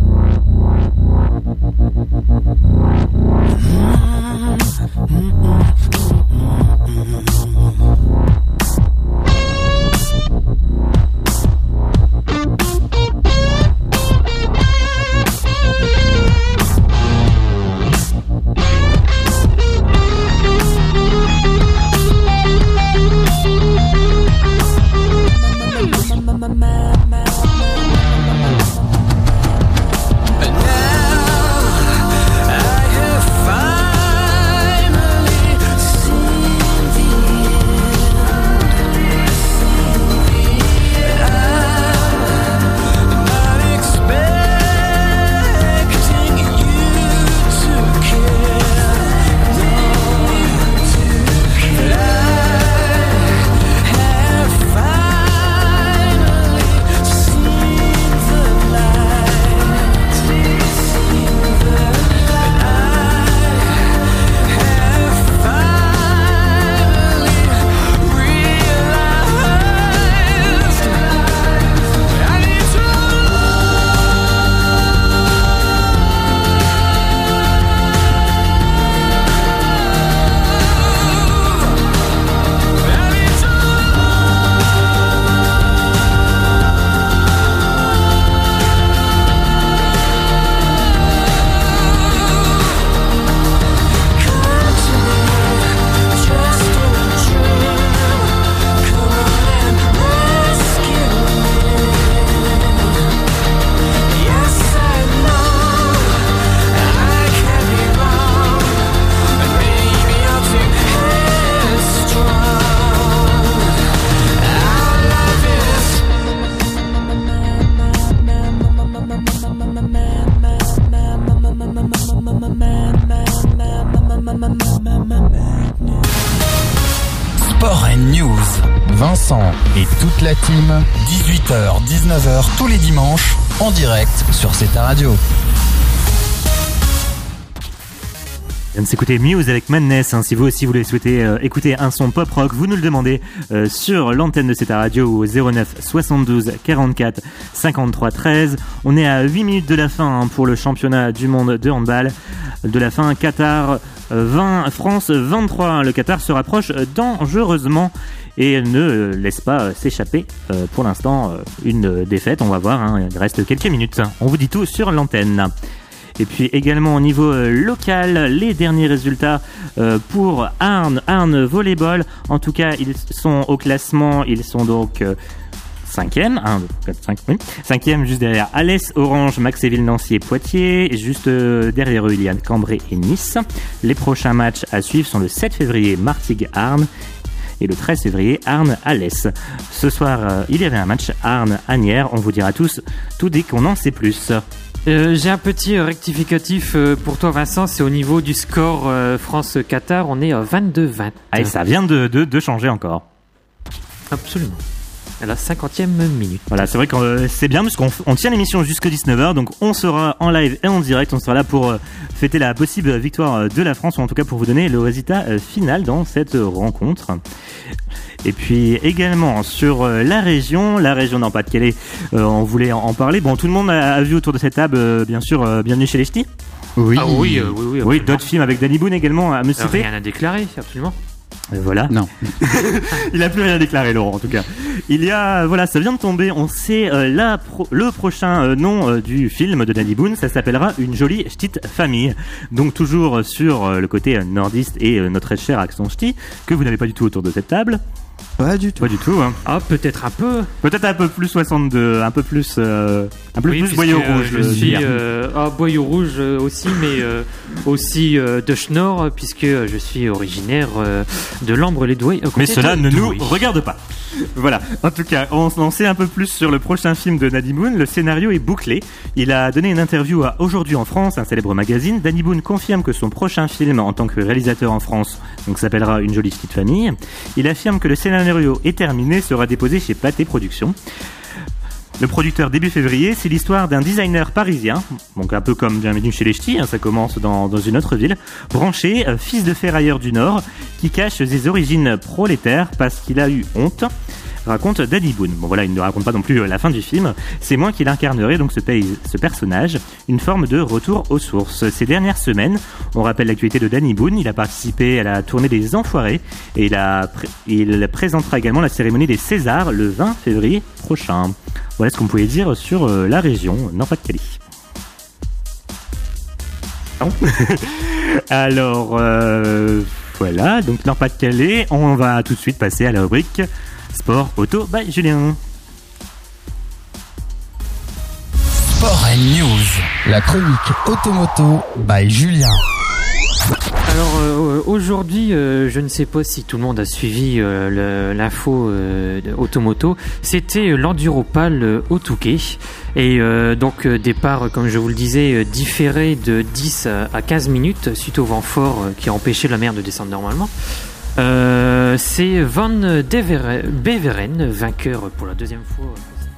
Sport and News. Vincent et toute la team, 18h, 19h tous les dimanches, en direct sur CTA Radio. On vient de s'écouter Muse avec Madness. Si vous aussi voulez souhaiter écouter un son pop rock, vous nous le demandez sur l'antenne de CTA Radio au 09 72 44 53 13. On est à 8 minutes de la fin pour le championnat du monde de handball. De la fin, Qatar 20, France 23. Le Qatar se rapproche dangereusement et ne laisse pas s'échapper pour l'instant une défaite. On va voir, il reste quelques minutes. On vous dit tout sur l'antenne. Et puis également au niveau local, les derniers résultats pour Arnes Volleyball. En tout cas, ils sont au classement, ils sont donc 5e, 1, 2, 4, 5, oui. 5e juste derrière Alès, Orange, Maxéville, Nancy et Poitiers. Et juste derrière eux, il y a Cambrai et Nice. Les prochains matchs à suivre sont le 7 février, Martigues-Arnes. Et le 13 février, Arnes-Alès. Ce soir, il y avait un match Arnes-Agnières. On vous dira tous, tout dès qu'on en sait plus. J'ai un petit rectificatif pour toi, Vincent. C'est au niveau du score France-Qatar. On est à 22-20. Ah, et ça vient de changer encore. Absolument. À la 50e minute. Voilà, c'est vrai que c'est bien parce qu'on tient l'émission jusqu'à 19h. Donc on sera en live et en direct. On sera là pour fêter la possible victoire de la France, ou en tout cas pour vous donner le résultat final dans cette rencontre. Et puis également sur la région Nord-Pas-de-Calais, on voulait en parler. Bon, tout le monde a vu autour de cette table, bien sûr, Bienvenue chez les Ch'tis. Oui. Ah oui. Oui, d'autres films avec Danny Boone également à me citer. Rien à déclarer, absolument. Voilà. Non. Il a plus rien déclaré, Laurent, en tout cas. Il y a, voilà, ça vient de tomber. On sait le prochain nom du film de Danny Boone. Ça s'appellera Une jolie petite famille. Donc toujours sur le côté nordiste et notre cher accent ch'ti que vous n'avez pas du tout autour de cette table. Pas du tout. Pas du tout. Hein. Ah, peut-être un peu. Peut-être un peu plus 62, un peu plus Oui, boyau rouge. Je suis boyau rouge aussi, mais aussi de Schnorr, puisque je suis originaire de Lambre-les-Doués. Mais cela ne nous regarde pas. Voilà. En tout cas, on en sait un peu plus sur le prochain film de Danny Boone. Le scénario est bouclé. Il a donné une interview à Aujourd'hui en France, un célèbre magazine. Danny Boone confirme que son prochain film en tant que réalisateur en France donc s'appellera Une jolie petite famille. Il affirme que le scénario est terminé, sera déposé chez Pathé Productions. Le producteur début février, c'est l'histoire d'un designer parisien, donc un peu comme bienvenue chez les Ch'tis, hein, ça commence dans une autre ville, branché, fils de ferrailleur du Nord, qui cache ses origines prolétaires parce qu'il a eu honte, raconte Danny Boone. Bon voilà, il ne raconte pas non plus la fin du film, c'est moi qui l'incarnerai donc ce personnage, une forme de retour aux sources. Ces dernières semaines, on rappelle l'actualité de Danny Boone, il a participé à la tournée des Enfoirés et il présentera également la cérémonie des Césars le 20 février prochain. Voilà ce qu'on pouvait dire sur la région Nord-Pas-de-Calais. Alors, voilà, donc Nord-Pas-de-Calais, on va tout de suite passer à la rubrique Sport Auto by Julien. Sport and News, la chronique Automoto by Julien. Alors aujourd'hui, je ne sais pas si tout le monde a suivi l'info Automoto, c'était l'Enduropal au Touquet et donc départ, comme je vous le disais, différé de 10 à 15 minutes suite au vent fort qui a empêché la mer de descendre normalement. C'est Van Beveren, vainqueur pour la deuxième fois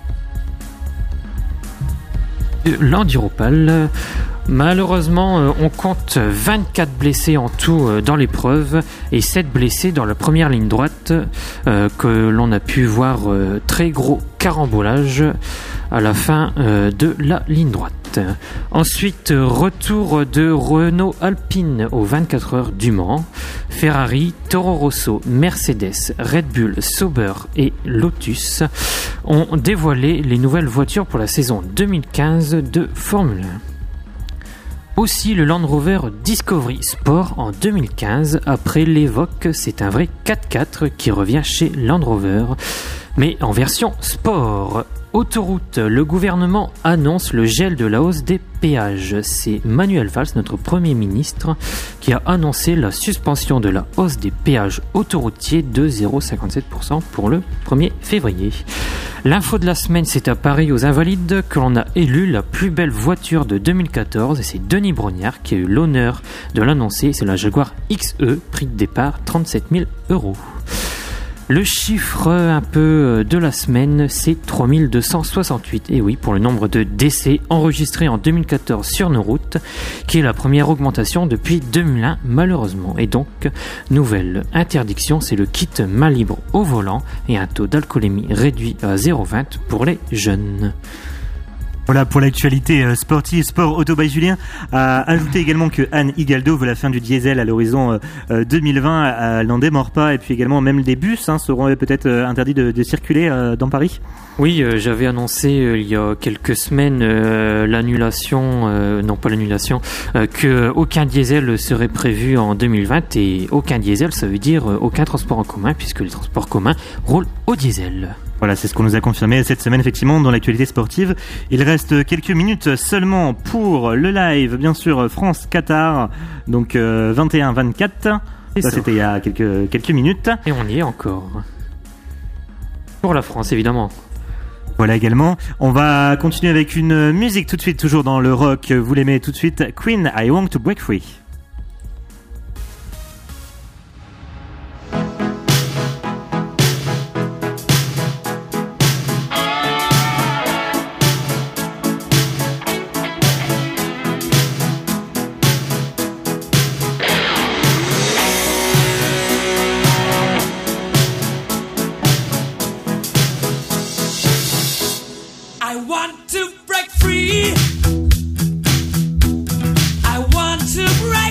de l'Enduropal. Malheureusement, on compte 24 blessés en tout dans l'épreuve et 7 blessés dans la première ligne droite que l'on a pu voir très gros carambolage à la fin de la ligne droite. Ensuite, retour de Renault Alpine aux 24 heures du Mans. Ferrari, Toro Rosso, Mercedes, Red Bull, Sauber et Lotus ont dévoilé les nouvelles voitures pour la saison 2015 de Formule 1. Aussi le Land Rover Discovery Sport en 2015, après l'Evoque, c'est un vrai 4x4 qui revient chez Land Rover, mais en version sport. Autoroute, le gouvernement annonce le gel de la hausse des péages. C'est Manuel Valls, notre Premier ministre, qui a annoncé la suspension de la hausse des péages autoroutiers de 0,57% pour le 1er février. L'info de la semaine, c'est à Paris aux Invalides que l'on a élu la plus belle voiture de 2014 et c'est Denis Brognard qui a eu l'honneur de l'annoncer. C'est la Jaguar XE, prix de départ 37 000 €. Le chiffre un peu de la semaine, c'est 3268. Et oui, pour le nombre de décès enregistrés en 2014 sur nos routes, qui est la première augmentation depuis 2001, malheureusement. Et donc, nouvelle interdiction, c'est le kit main libre au volant et un taux d'alcoolémie réduit à 0,20 pour les jeunes. Voilà pour l'actualité sportive, Sport Auto by Julien. A ajouté également que Anne Hidalgo veut la fin du diesel à l'horizon 2020. Elle n'en démord pas. Et puis également, même les bus seront peut-être interdits de circuler dans Paris. Oui, j'avais annoncé il y a quelques semaines que aucun diesel serait prévu en 2020. Et aucun diesel, ça veut dire aucun transport en commun, puisque les transports communs roulent au diesel. Voilà, c'est ce qu'on nous a confirmé cette semaine, effectivement, dans l'actualité sportive. Il reste quelques minutes seulement pour le live, bien sûr, France-Qatar, donc 21-24. Ça, c'était il y a quelques minutes. Et on y est encore. Pour la France, évidemment. Voilà également. On va continuer avec une musique tout de suite, toujours dans le rock. Vous l'aimez tout de suite, Queen, I Want to Break Free. I want to break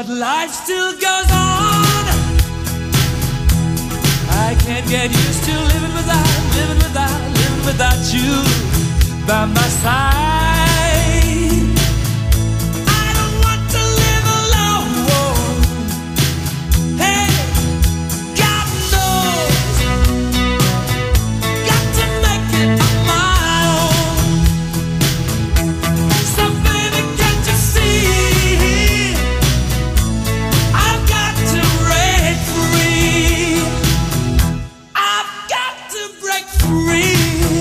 but life still goes on. I can't get used to living without you by my side. I don't want to live alone. Hey, God knows, got to make it on my own. So baby, can't you see, I've got to break free. I've got to break free.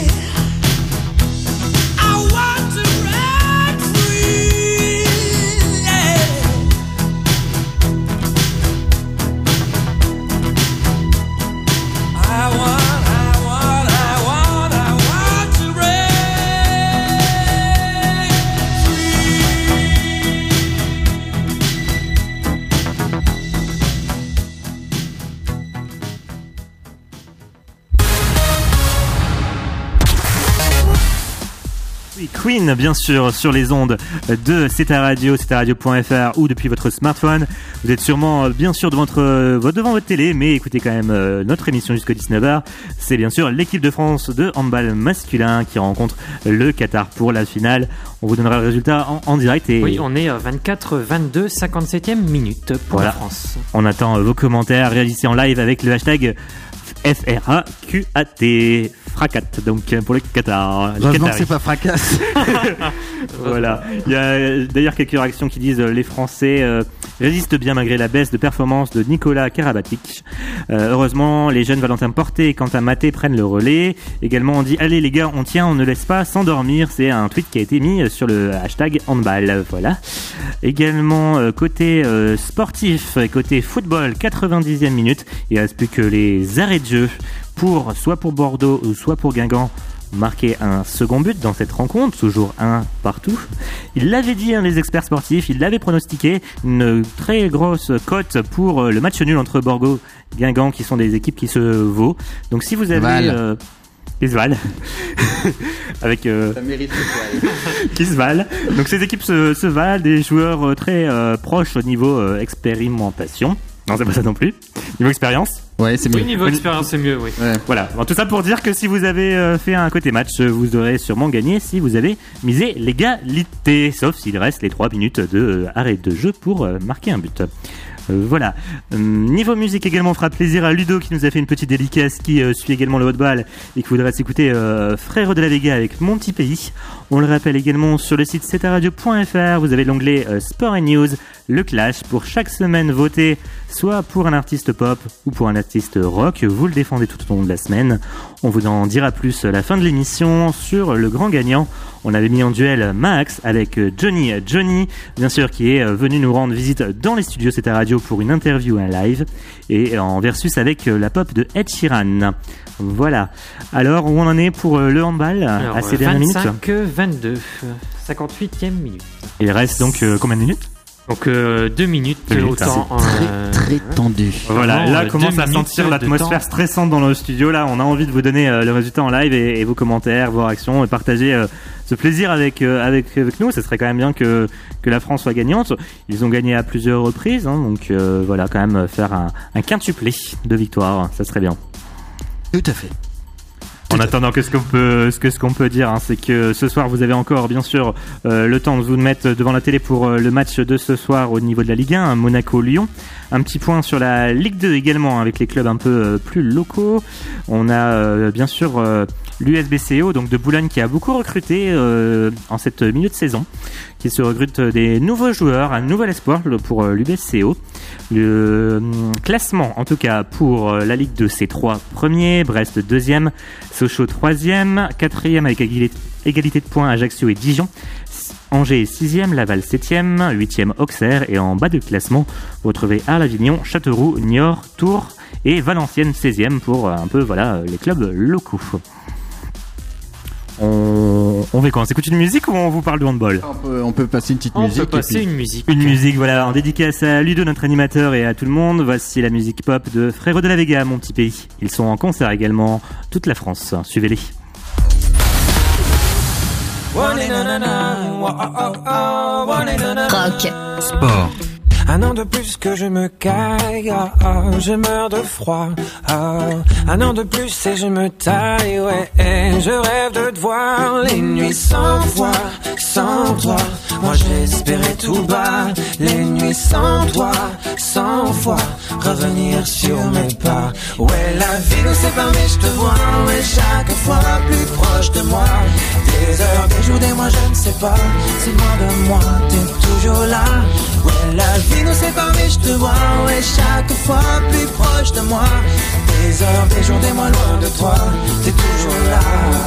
Queen, bien sûr, sur les ondes de C'est ta radio, c'est ta radio.fr ou depuis votre smartphone. Vous êtes sûrement, bien sûr, devant votre télé, mais écoutez quand même notre émission jusqu'à 19h. C'est bien sûr l'équipe de France de handball masculin qui rencontre le Qatar pour la finale. On vous donnera le résultat en direct. Et oui, on est à 24-22, 57e minute pour la France. On attend vos commentaires, réagissez en live avec le hashtag FRAQAT. Fracat, donc pour le Qatar. Heureusement que c'est pas fracasse. Voilà. Il y a d'ailleurs quelques réactions qui disent les Français résistent bien malgré la baisse de performance de Nicolas Karabatic. Heureusement, les jeunes Valentin Porté et Quentin Maté prennent le relais. Également, on dit allez les gars, on tient, on ne laisse pas s'endormir. C'est un tweet qui a été mis sur le hashtag handball. Voilà. Également côté sportif, côté football, 90e minute. Il ne reste plus que les arrêts de jeu soit pour Bordeaux ou soit pour Guingamp, marquer un second but dans cette rencontre, toujours un partout. Il l'avait dit, les experts sportifs, il l'avait pronostiqué, une très grosse cote pour le match nul entre Bordeaux et Guingamp, qui sont des équipes qui se vaut. Donc si vous avez... Qui se valent. Avec, ça mérite qui se valent. Donc ces équipes se valent, des joueurs très proches au niveau expérimentation. Non, c'est pas ça non plus. Niveau expérience. Ouais, c'est mieux. Oui, niveau expérience, c'est mieux, oui. Ouais. Voilà. Bon, tout ça pour dire que si vous avez fait un côté match, vous aurez sûrement gagné si vous avez misé l'égalité. Sauf s'il reste les 3 minutes de arrêt de jeu pour marquer un but. Voilà. Niveau musique également, on fera plaisir à Ludo qui nous a fait une petite dédicace, qui suit également le handball et qui voudrait s'écouter Frère de la Vega avec Mon Petit Pays. On le rappelle également sur le site cetaradio.fr, vous avez l'onglet Sport et News, le Clash. Pour chaque semaine, votez soit pour un artiste pop ou pour un artiste rock. Vous le défendez tout au long de la semaine. On vous en dira plus à la fin de l'émission sur le grand gagnant. On avait mis en duel Max avec Johnny, bien sûr, qui est venu nous rendre visite dans les studios C'est ta radio pour une interview, un live, et en versus avec la pop de Ed Sheeran. Voilà. Alors, où on en est pour le handball à ces dernières minutes ? 25-22, 58e minute. Il reste donc combien de minutes ? Donc 2 minutes, autant très tendu. Voilà, là commence à sentir l'atmosphère stressante dans le studio. Là, on a envie de vous donner le résultat en live et vos commentaires, vos réactions, et partager ce plaisir avec nous. Ce serait quand même bien que la France soit gagnante. Ils ont gagné à plusieurs reprises, hein, donc voilà, quand même faire un quintuplé de victoires, ça serait bien. Tout à fait. En attendant, ce qu'on peut dire, hein, c'est que ce soir, vous avez encore, bien sûr, le temps de vous mettre devant la télé pour le match de ce soir au niveau de la Ligue 1, Monaco-Lyon. Un petit point sur la Ligue 2 également, avec les clubs un peu plus locaux. On a, bien sûr, l'USBCO, donc de Boulogne, qui a beaucoup recruté en cette milieu de saison, qui se recrute des nouveaux joueurs, un nouvel espoir pour l'USBCO. Le classement, en tout cas, pour la Ligue 2, c'est 3 premiers, Brest 2e, Sochaux 3e, 4e avec égalité de points Ajaccio et Dijon, Angers 6e, Laval 7e, 8e Auxerre, et en bas de classement, vous retrouvez Arles, Avignon, Châteauroux, Niort, Tours et Valenciennes 16e pour un peu les clubs locaux. On fait quoi ? On s'écoute une musique ou on vous parle de handball ? On peut passer une petite musique. On peut passer une musique. Une musique, voilà, en dédicace à Ludo, notre animateur, et à tout le monde. Voici la musique pop de Frère de la Vega, Mon Petit Pays. Ils sont en concert également, toute la France. Suivez-les. Rock. Sport. Un an de plus que je me caille, je meurs de froid. Un an de plus et je me taille, ouais. Et je rêve de te voir les nuits sans toi, sans toi. Moi j'espérais tout bas, les nuits sans toi, 100 fois revenir sur mes pas. Ouais, la vie nous sépare mais je te vois, ouais, chaque fois plus proche de moi. Des heures, des jours, des mois, je ne sais pas, si loin de moi, t'es toujours là. Ouais, la vie nous sépare mais je te vois, ouais, chaque fois plus proche de moi. Des heures, des jours, des mois, loin de toi, t'es toujours là.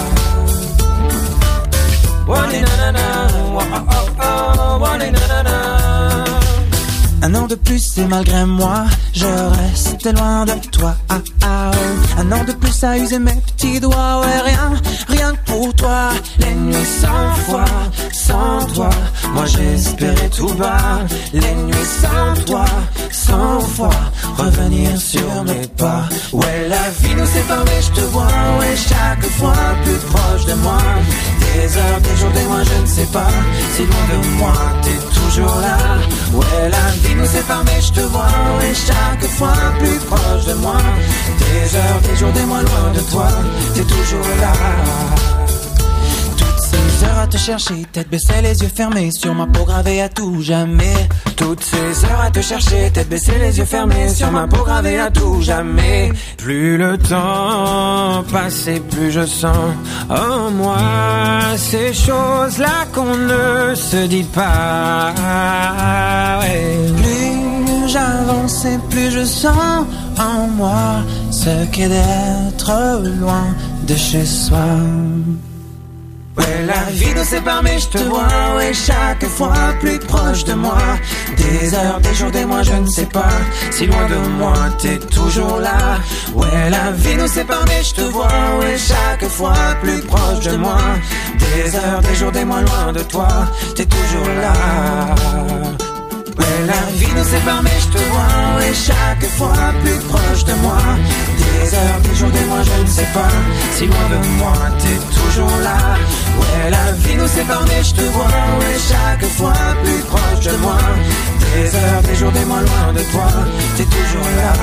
Un an de plus et malgré moi, je reste loin de toi. Un an de plus à user mes petits doigts, ouais, rien que pour toi. Les nuits sans toi, moi j'espérais tout bas. Les nuits sans toi, 100 fois revenir sur mes pas. Ouais, la vie nous sépare mais je te vois, ouais, chaque fois plus proche de moi. Des heures, des jours, des mois, je ne sais pas, si loin de moi, t'es toujours là. Ouais, la vie nous sépare mais je te vois, ouais, chaque fois plus proche de moi. Des heures, des jours, des mois, loin de toi, t'es toujours là. Toutes ces heures à te chercher, tête baissée, les yeux fermés, sur ma peau gravée à tout jamais. Toutes ces heures à te chercher, tête baissée, les yeux fermés, sur ma peau gravée à tout jamais. Plus le temps passe et plus je sens en moi ces choses-là qu'on ne se dit pas. Ouais. Plus j'avance et plus je sens en moi ce qu'est d'être loin de chez soi. Ouais, la vie nous sépare mais je te vois, ouais, chaque fois plus proche de moi. Des heures, des jours, des mois, je ne sais pas, si loin de moi, t'es toujours là. Ouais, la vie nous sépare mais je te vois, ouais, chaque fois plus proche de moi. Des heures, des jours, des mois, loin de toi, t'es toujours là. Ouais, la vie nous sépare mais je te vois, ouais, chaque fois plus proche de moi. Des heures, des jours, des mois, je ne sais pas, si loin de moi, t'es toujours là. Ouais, la vie nous sépare mais je te vois, ouais, chaque fois plus proche de moi. Des heures, des jours, des mois, loin de toi, t'es toujours là.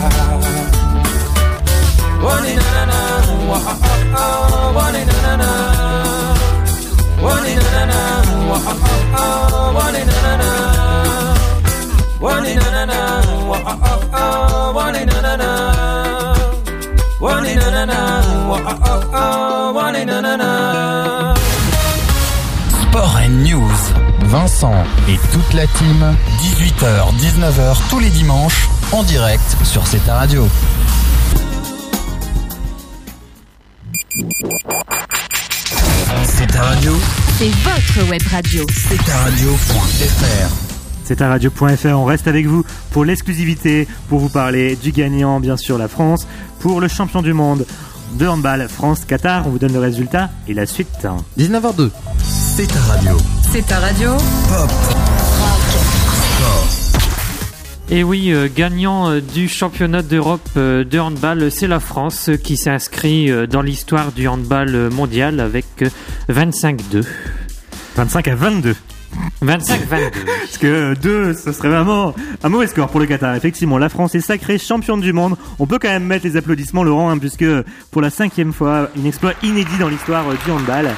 Oh, na na na, oh, oh, oh, oh, na na na. Oh, na na na, oh, oh, oh, oh, na na na. Oh, na na na, oh, oh, oh, oh, na na na. Oh, na na na, oh, oh, oh, na na. Sport and News. Vincent et toute la team, 18h, 19h tous les dimanches, en direct sur C'est ta radio. C'est ta radio. C'est votre web radio. C'est ta radio.fr. C'est ta radio.fr, on reste avec vous pour l'exclusivité, pour vous parler du gagnant, bien sûr la France, pour le champion du monde de handball France-Qatar. On vous donne le résultat et la suite. 19h02. C'est ta radio. C'est ta radio. Pop. Et oui, gagnant du championnat d'Europe de handball, c'est la France qui s'est inscrit dans l'histoire du handball mondial avec 25-2. 25-22. 25-22. Parce que 2, ce serait vraiment un mauvais score pour le Qatar. Effectivement, la France est sacrée championne du monde. On peut quand même mettre les applaudissements, Laurent, hein, puisque pour la 5e fois, un exploit inédit dans l'histoire du handball.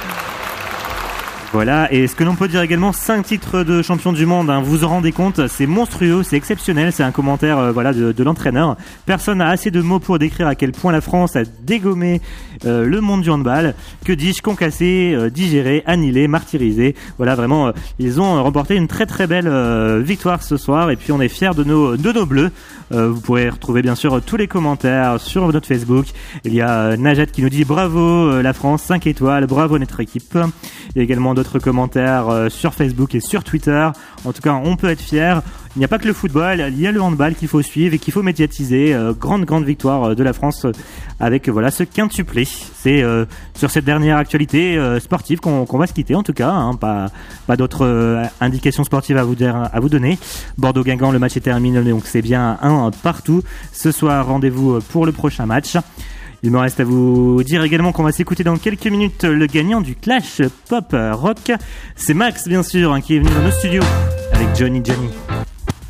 Voilà, et ce que l'on peut dire également, 5 titres de champion du monde, hein, vous vous en rendez compte, c'est monstrueux, c'est exceptionnel, c'est un commentaire voilà, de l'entraîneur. Personne n'a assez de mots pour décrire à quel point la France a dégommé le monde du handball. Que dis-je, concassé, digéré, annihilé, martyrisé. Voilà, vraiment, ils ont remporté une très très belle victoire ce soir, et puis on est fiers de nos bleus. Vous pourrez retrouver bien sûr tous les commentaires sur notre Facebook. Il y a Najat qui nous dit bravo la France, 5 étoiles, bravo notre équipe. Il y a également d'autres commentaires sur Facebook et sur Twitter. En tout cas, on peut être fiers. Il n'y a pas que le football, il y a le handball qu'il faut suivre et qu'il faut médiatiser. Grande victoire de la France avec voilà ce quintuplé. C'est sur cette dernière actualité sportive qu'on va se quitter en tout cas. Hein, pas d'autres indications sportives à vous donner. Bordeaux-Guingamp, le match est terminé, donc c'est bien 1 partout. Ce soir, rendez-vous pour le prochain match. Il me reste à vous dire également qu'on va s'écouter dans quelques minutes le gagnant du Clash Pop Rock. C'est Max, bien sûr, hein, qui est venu dans nos studios avec Johnny.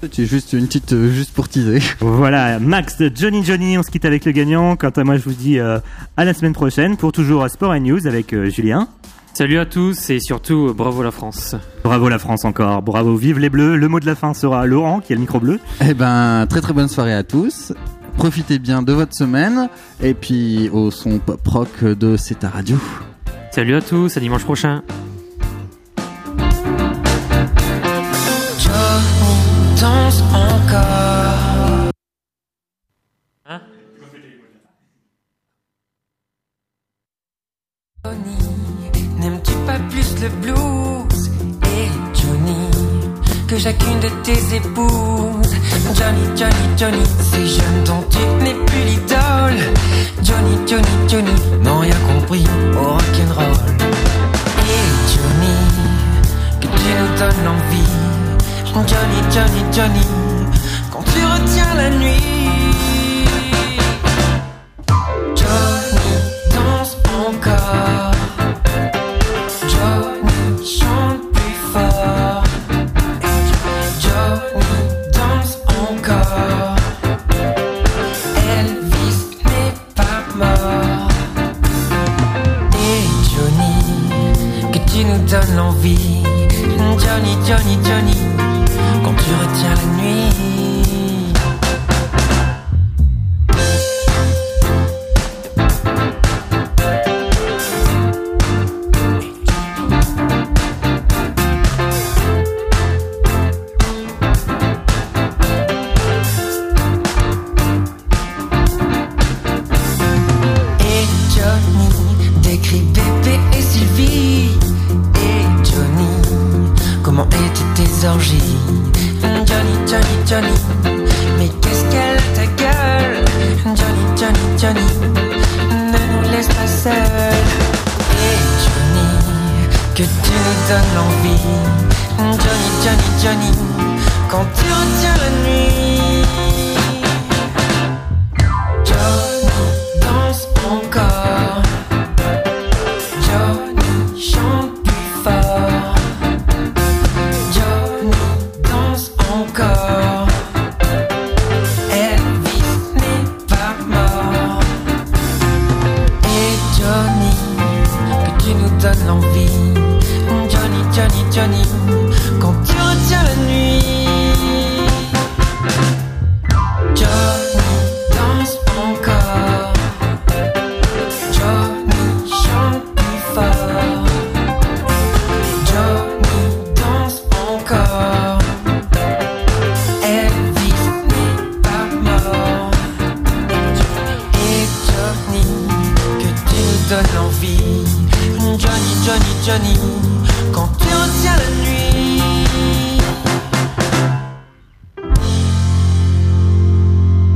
C'est juste une petite, juste pour teaser. Voilà, Max de Johnny, on se quitte avec le gagnant. Quant à moi, je vous dis à la semaine prochaine pour toujours Sport & News avec Julien. Salut à tous et surtout bravo la France. Bravo la France encore, bravo, vive les Bleus. Le mot de la fin sera Laurent qui a le micro bleu. Eh ben, très très bonne soirée à tous. Profitez bien de votre semaine et puis au son pop rock de C'est ta radio. Salut à tous, à dimanche prochain. Johnny danse encore. Hein? Johnny, n'aimes-tu pas plus le blues? Et Johnny, que chacune de tes épouses. Johnny, ces jeunes dont tu n'es plus l'idole. Johnny, n'ont rien compris au rock'n'roll. Et Johnny, que tu nous donnes l'envie. Johnny, quand tu retiens la nuit. Johnny danse encore. Johnny chante plus fort. Johnny danse encore. Elvis n'est pas mort. Et Johnny, que tu nous donnes l'envie. Johnny, quand tu retiens la nuit. Et Johnny décrit Pépé et Sylvie. Et Johnny, comment étaient tes orgies? Johnny, mais qu'est-ce qu'elle a ta gueule? Johnny, ne nous laisse pas seuls. Et Johnny, que tu nous donnes l'envie. Johnny, quand tu retiens la nuit. Johnny danse encore. Johnny chante plus fort. Encore. Elvis n'est pas mort. Et Johnny, que tu nous donnes l'envie. Johnny, quand tu retiens la nuit. Johnny danse encore. Johnny chante plus fort. Johnny danse encore. Donne l'envie. Johnny,